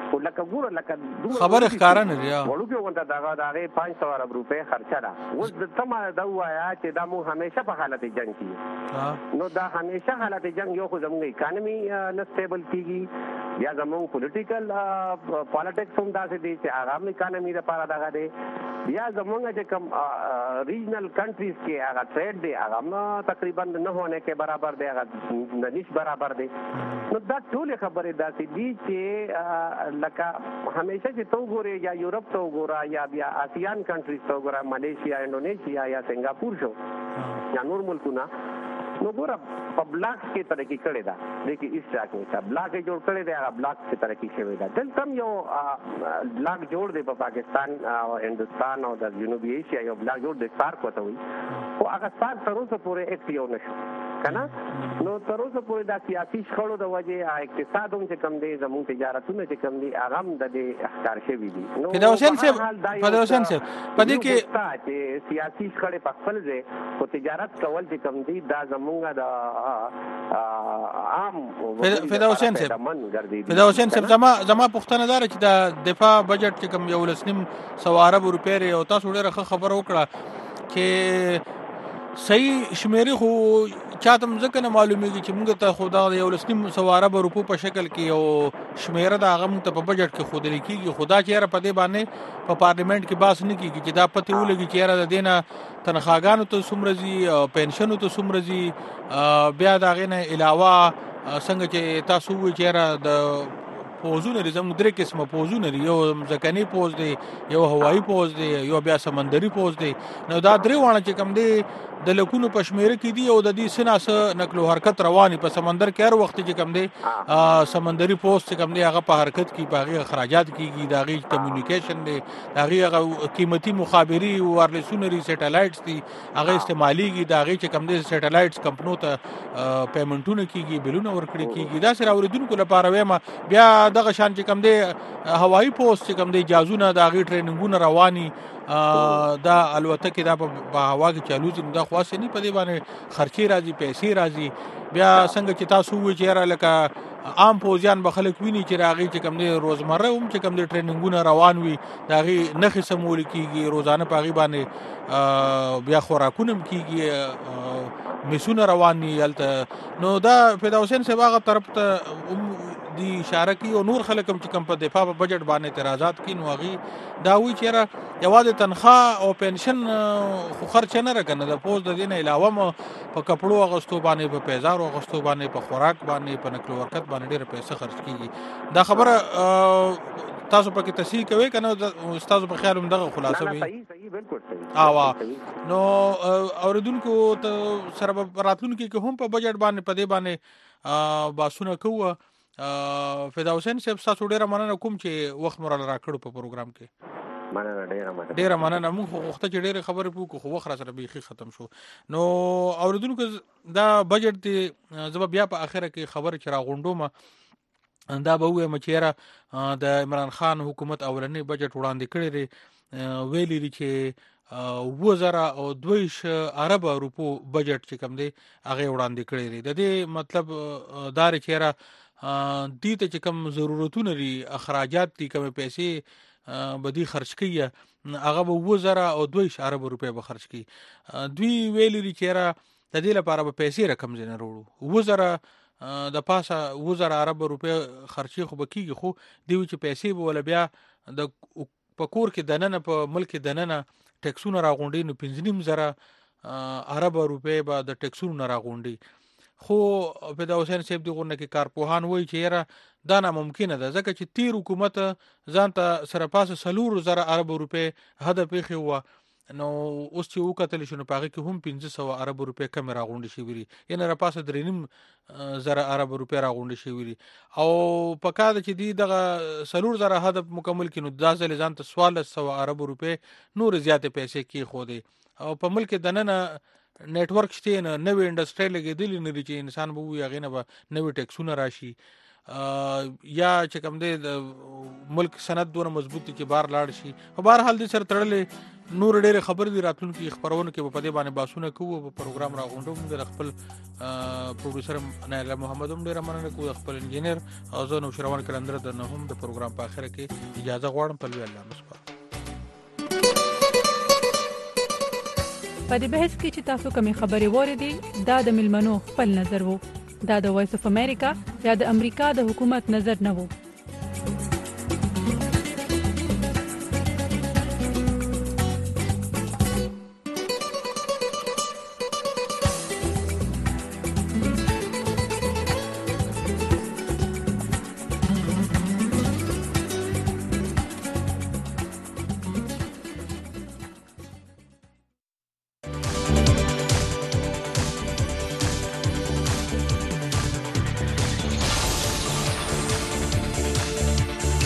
لکه ګوره لکه خبره ښکارا نه دی وړو کې ونده دغه دغه پنځه سوه ارب روپۍ خرچه ده. اوس د تمه دا وایا چې دا مو همیشه په حالت جنگ کې نو دا همیشه حالت جنگ یو خو زموږ اکانومي نه سټیبل کیږي یا زموږ پولیټیکل پالیټکس هم داسې دي چې هغه هم اکانومي لپاره دغه دی یا زموږ چې کوم ریجنل کنټریز کې هغه ټریډ دی هغه هم تقریبا نه هونه کې برابر دی هغه نشي برابر دی. نو دا ټول خبرې داسې دي چې لکه همیشه چې تو ګوري یا یورپ تو ګورا یا بیا آسیان کنټریز تو ګورا ملیشیا انډونیشیا یا سنگاپور شو یا نور ملکونه نو ګوره په بلاک کې ترقی کړې ده لیکن ایسټا کې تا بلاک جوړ کړی دی هغه بلاک کې ترقی شوی ده. دلته هم یو بلاک جوړ دی په پاکستان او هندستان او د جنوبي ایشیا یو بلاک جوړ دی سارک وته وي او هغه سارک تر اوسه پورې اکټیو نشو کنه. نو تر اوسه پورې د سیاسي شخړو د وجې اقتصاد هم چې کم دی زموږ تجارتونه چې کم دي هغه هم د دې اخکار شوي دي. نو فدا حسین صاحب فدا حسین صاحب په دې کې چې سیاسي شخړې په خپل ځای او تجارت کول چې کم دي دا زموږ د عام فدا حسین صاحب فدا حسین صاحب زما زما پوښتنه دار چې د دفاع بجټ چې کم یو لسنیم سو ارب روپۍ او تاسو ډیره خبره وکړه چې صحیح شمیرې خو چاته ځکه نه معلومیږي چې موږ ته خو دا یو لسنیم سو ارب روپو په شکل کې یو شمیره د هغه موږ ته په بجټ کې ښودل کېږي. خدا چې یاره په دې باندې په پارلیمنت کې بحث نه کېږي چې دا پته ولګي چې یاره د دې نه تنخواګانو ته څومره ځي پنشنو ته څومره ځي بیا د هغې نه علاوه څنګه چې تاسو ووایئ چې یاره د پوزونه لري زموږ درې قسمه پوزونه لري یو ځمکني پوز دی یو هوایي پوز دی یو بیا سمندري پوز دی. نو دا درې واړه چې کوم دی د لکونو په شمیره کې دي او د دې سناسه نقل او حرکت رواني په سمندر کې هر وخت چې کوم دی سمندري پوز چې کوم دی هغه په حرکت کې په هغه اخراجات کیږي د هغه کمیونیکیشن دی د هغه قیمتي مخابري وایرلیسونه لري سټلایټس دي هغه استعماليږي د هغه چې کوم دی سټلایټس کمپنو ته پیمنټونه کیږي بلونه ورکړي کیږي دا سره اوریدونکو لپاره وایم بیا دغه شان چې کوم دی هوایي پوسټ چې کوم دی جازونه د هغې ټریننګونه رواني دا الوتکې دا په هوا کې چالوځي نو دا خاصه نه په دې باندې خرچې راځي پیسې راځي. بیا څنګه چې تاسو وایئ چې یاره لکه عام پوځیان به خلک ویني چې د هغې چې کوم دی روزمره هم چې کوم دی ټریننګونه روان وي د هغې نښې سمول کېږي روزانه په هغې باندې بیا خوراکونه هم کېږي میسونه روان دي هلته. نو دا فدا حسین صاحب هغه طرف ته دی اشاره کوي او نور خلک هم چې کوم په دفاع په بجټ باندې اعتراضات کوي نو هغې دا وایي چې یاره یوازې تنخواه او پنشن خو خرچه نه راکنه د پوز د دې نه علاوه مو په کپړو اغوستو باندې په پیزارو اغوستو باندې په خوراک باندې په نقل و حرکت باندې ډېره پیسې خرچ کېږي. دا خبره تاسو پکې تصحیح کوئ که نه ستاسو په خیال هم دغه خلاصه وي؟ نو اورېدونکو ته سره به راتلونکي کې هم په بجټ باندې په دې باندې بحثونه کوو. فدا حسین صاحب تاسو ډیره مننه کوم چې وخت مو راکړو په پروګرام کې. مننه ډیره مننه ډیره مننه موږ خو وخت چې ډیره خبرې وکړو خو وخت را سره بیخي ختم شو. نو اوریدونکو دا بجټ دی زه بیا په اخره کې خبره چې راغونډوم دا به ووایم چې یاره د عمران خان حکومت اولنی بجټ وړاندې کړی دی ویلي دي چې اووه زره او دوه ویشت ارب روپو بجټ چې کوم دی هغې وړاندې کړی دی. د دې مطلب دا دی چې یاره دې ته چې کوم ضرورتونه دي اخراجات دي کومې پیسې به دوی خرچ کوي هغه به اووه زره او دوه ویشت ارب روپۍ به خرچ کوي. دوی ویلي دي چې یاره د دې لپاره به پیسې رقم ځای نه راوړو اووه زره د پاسه اووه زره ارب روپۍ خرچې خو به کېږي خو دوی وایي چې پیسې به وله بیا د په کور کې دننه په ملک کې دننه ټیکسونه راغونډوي نو پنځه نیم زره ارب روپۍ به د ټیکسونو نه راغونډوي. خو فدا حسین صاحب دی غونډه کې کارپوهان وایي چې یاره دا ناممکنه ده ځکه چې تیر حکومت ځان ته سره پاسه څلور زره ارب روپۍ هدف ایښې وه نو اوس چې وکتلی شو نو په هغې کې هم پنځه سوه ارب روپۍ کمې راغونډې شوي دي یعنې راپاسه درې نیم زره ارب روپۍ راغونډې شوي دي او په کار ده چې دوی دغه څلور زره هدف مکمل کړي نو دا ځل ځان ته څوارلس سوه ارب روپۍ نورې زیاتې پیسې کېښودې او په ملک دننه نیټورک شته نه نوې انډسټري لګېدلې نه دي چې انسان به ووایي هغې نه به نوې ټیکسونه راشي یا چې کوم دی د ملک سند دونه مضبوط دي چې بار لاړ شي. په بهر حال دې سره تړلې نور ډېر خبر دي راتلونکي خبرونه کې په دې باندې باسونه کوو په پروګرام راغونډو موږ خپل پروډوسر نایله محمد هم ډېر مننه کوو خپل انجینر او زه نو شروان کلندر د نه هم د پروګرام په اخر کې اجازه غواړم په لوی الله مسپار. په دې بحث کې چې تاسو کومې خبرې وریدي دا د ملمنو خپل نظر وو. دا د وایس اف امریکا یا د امریکا د حکومت نظر نه وو.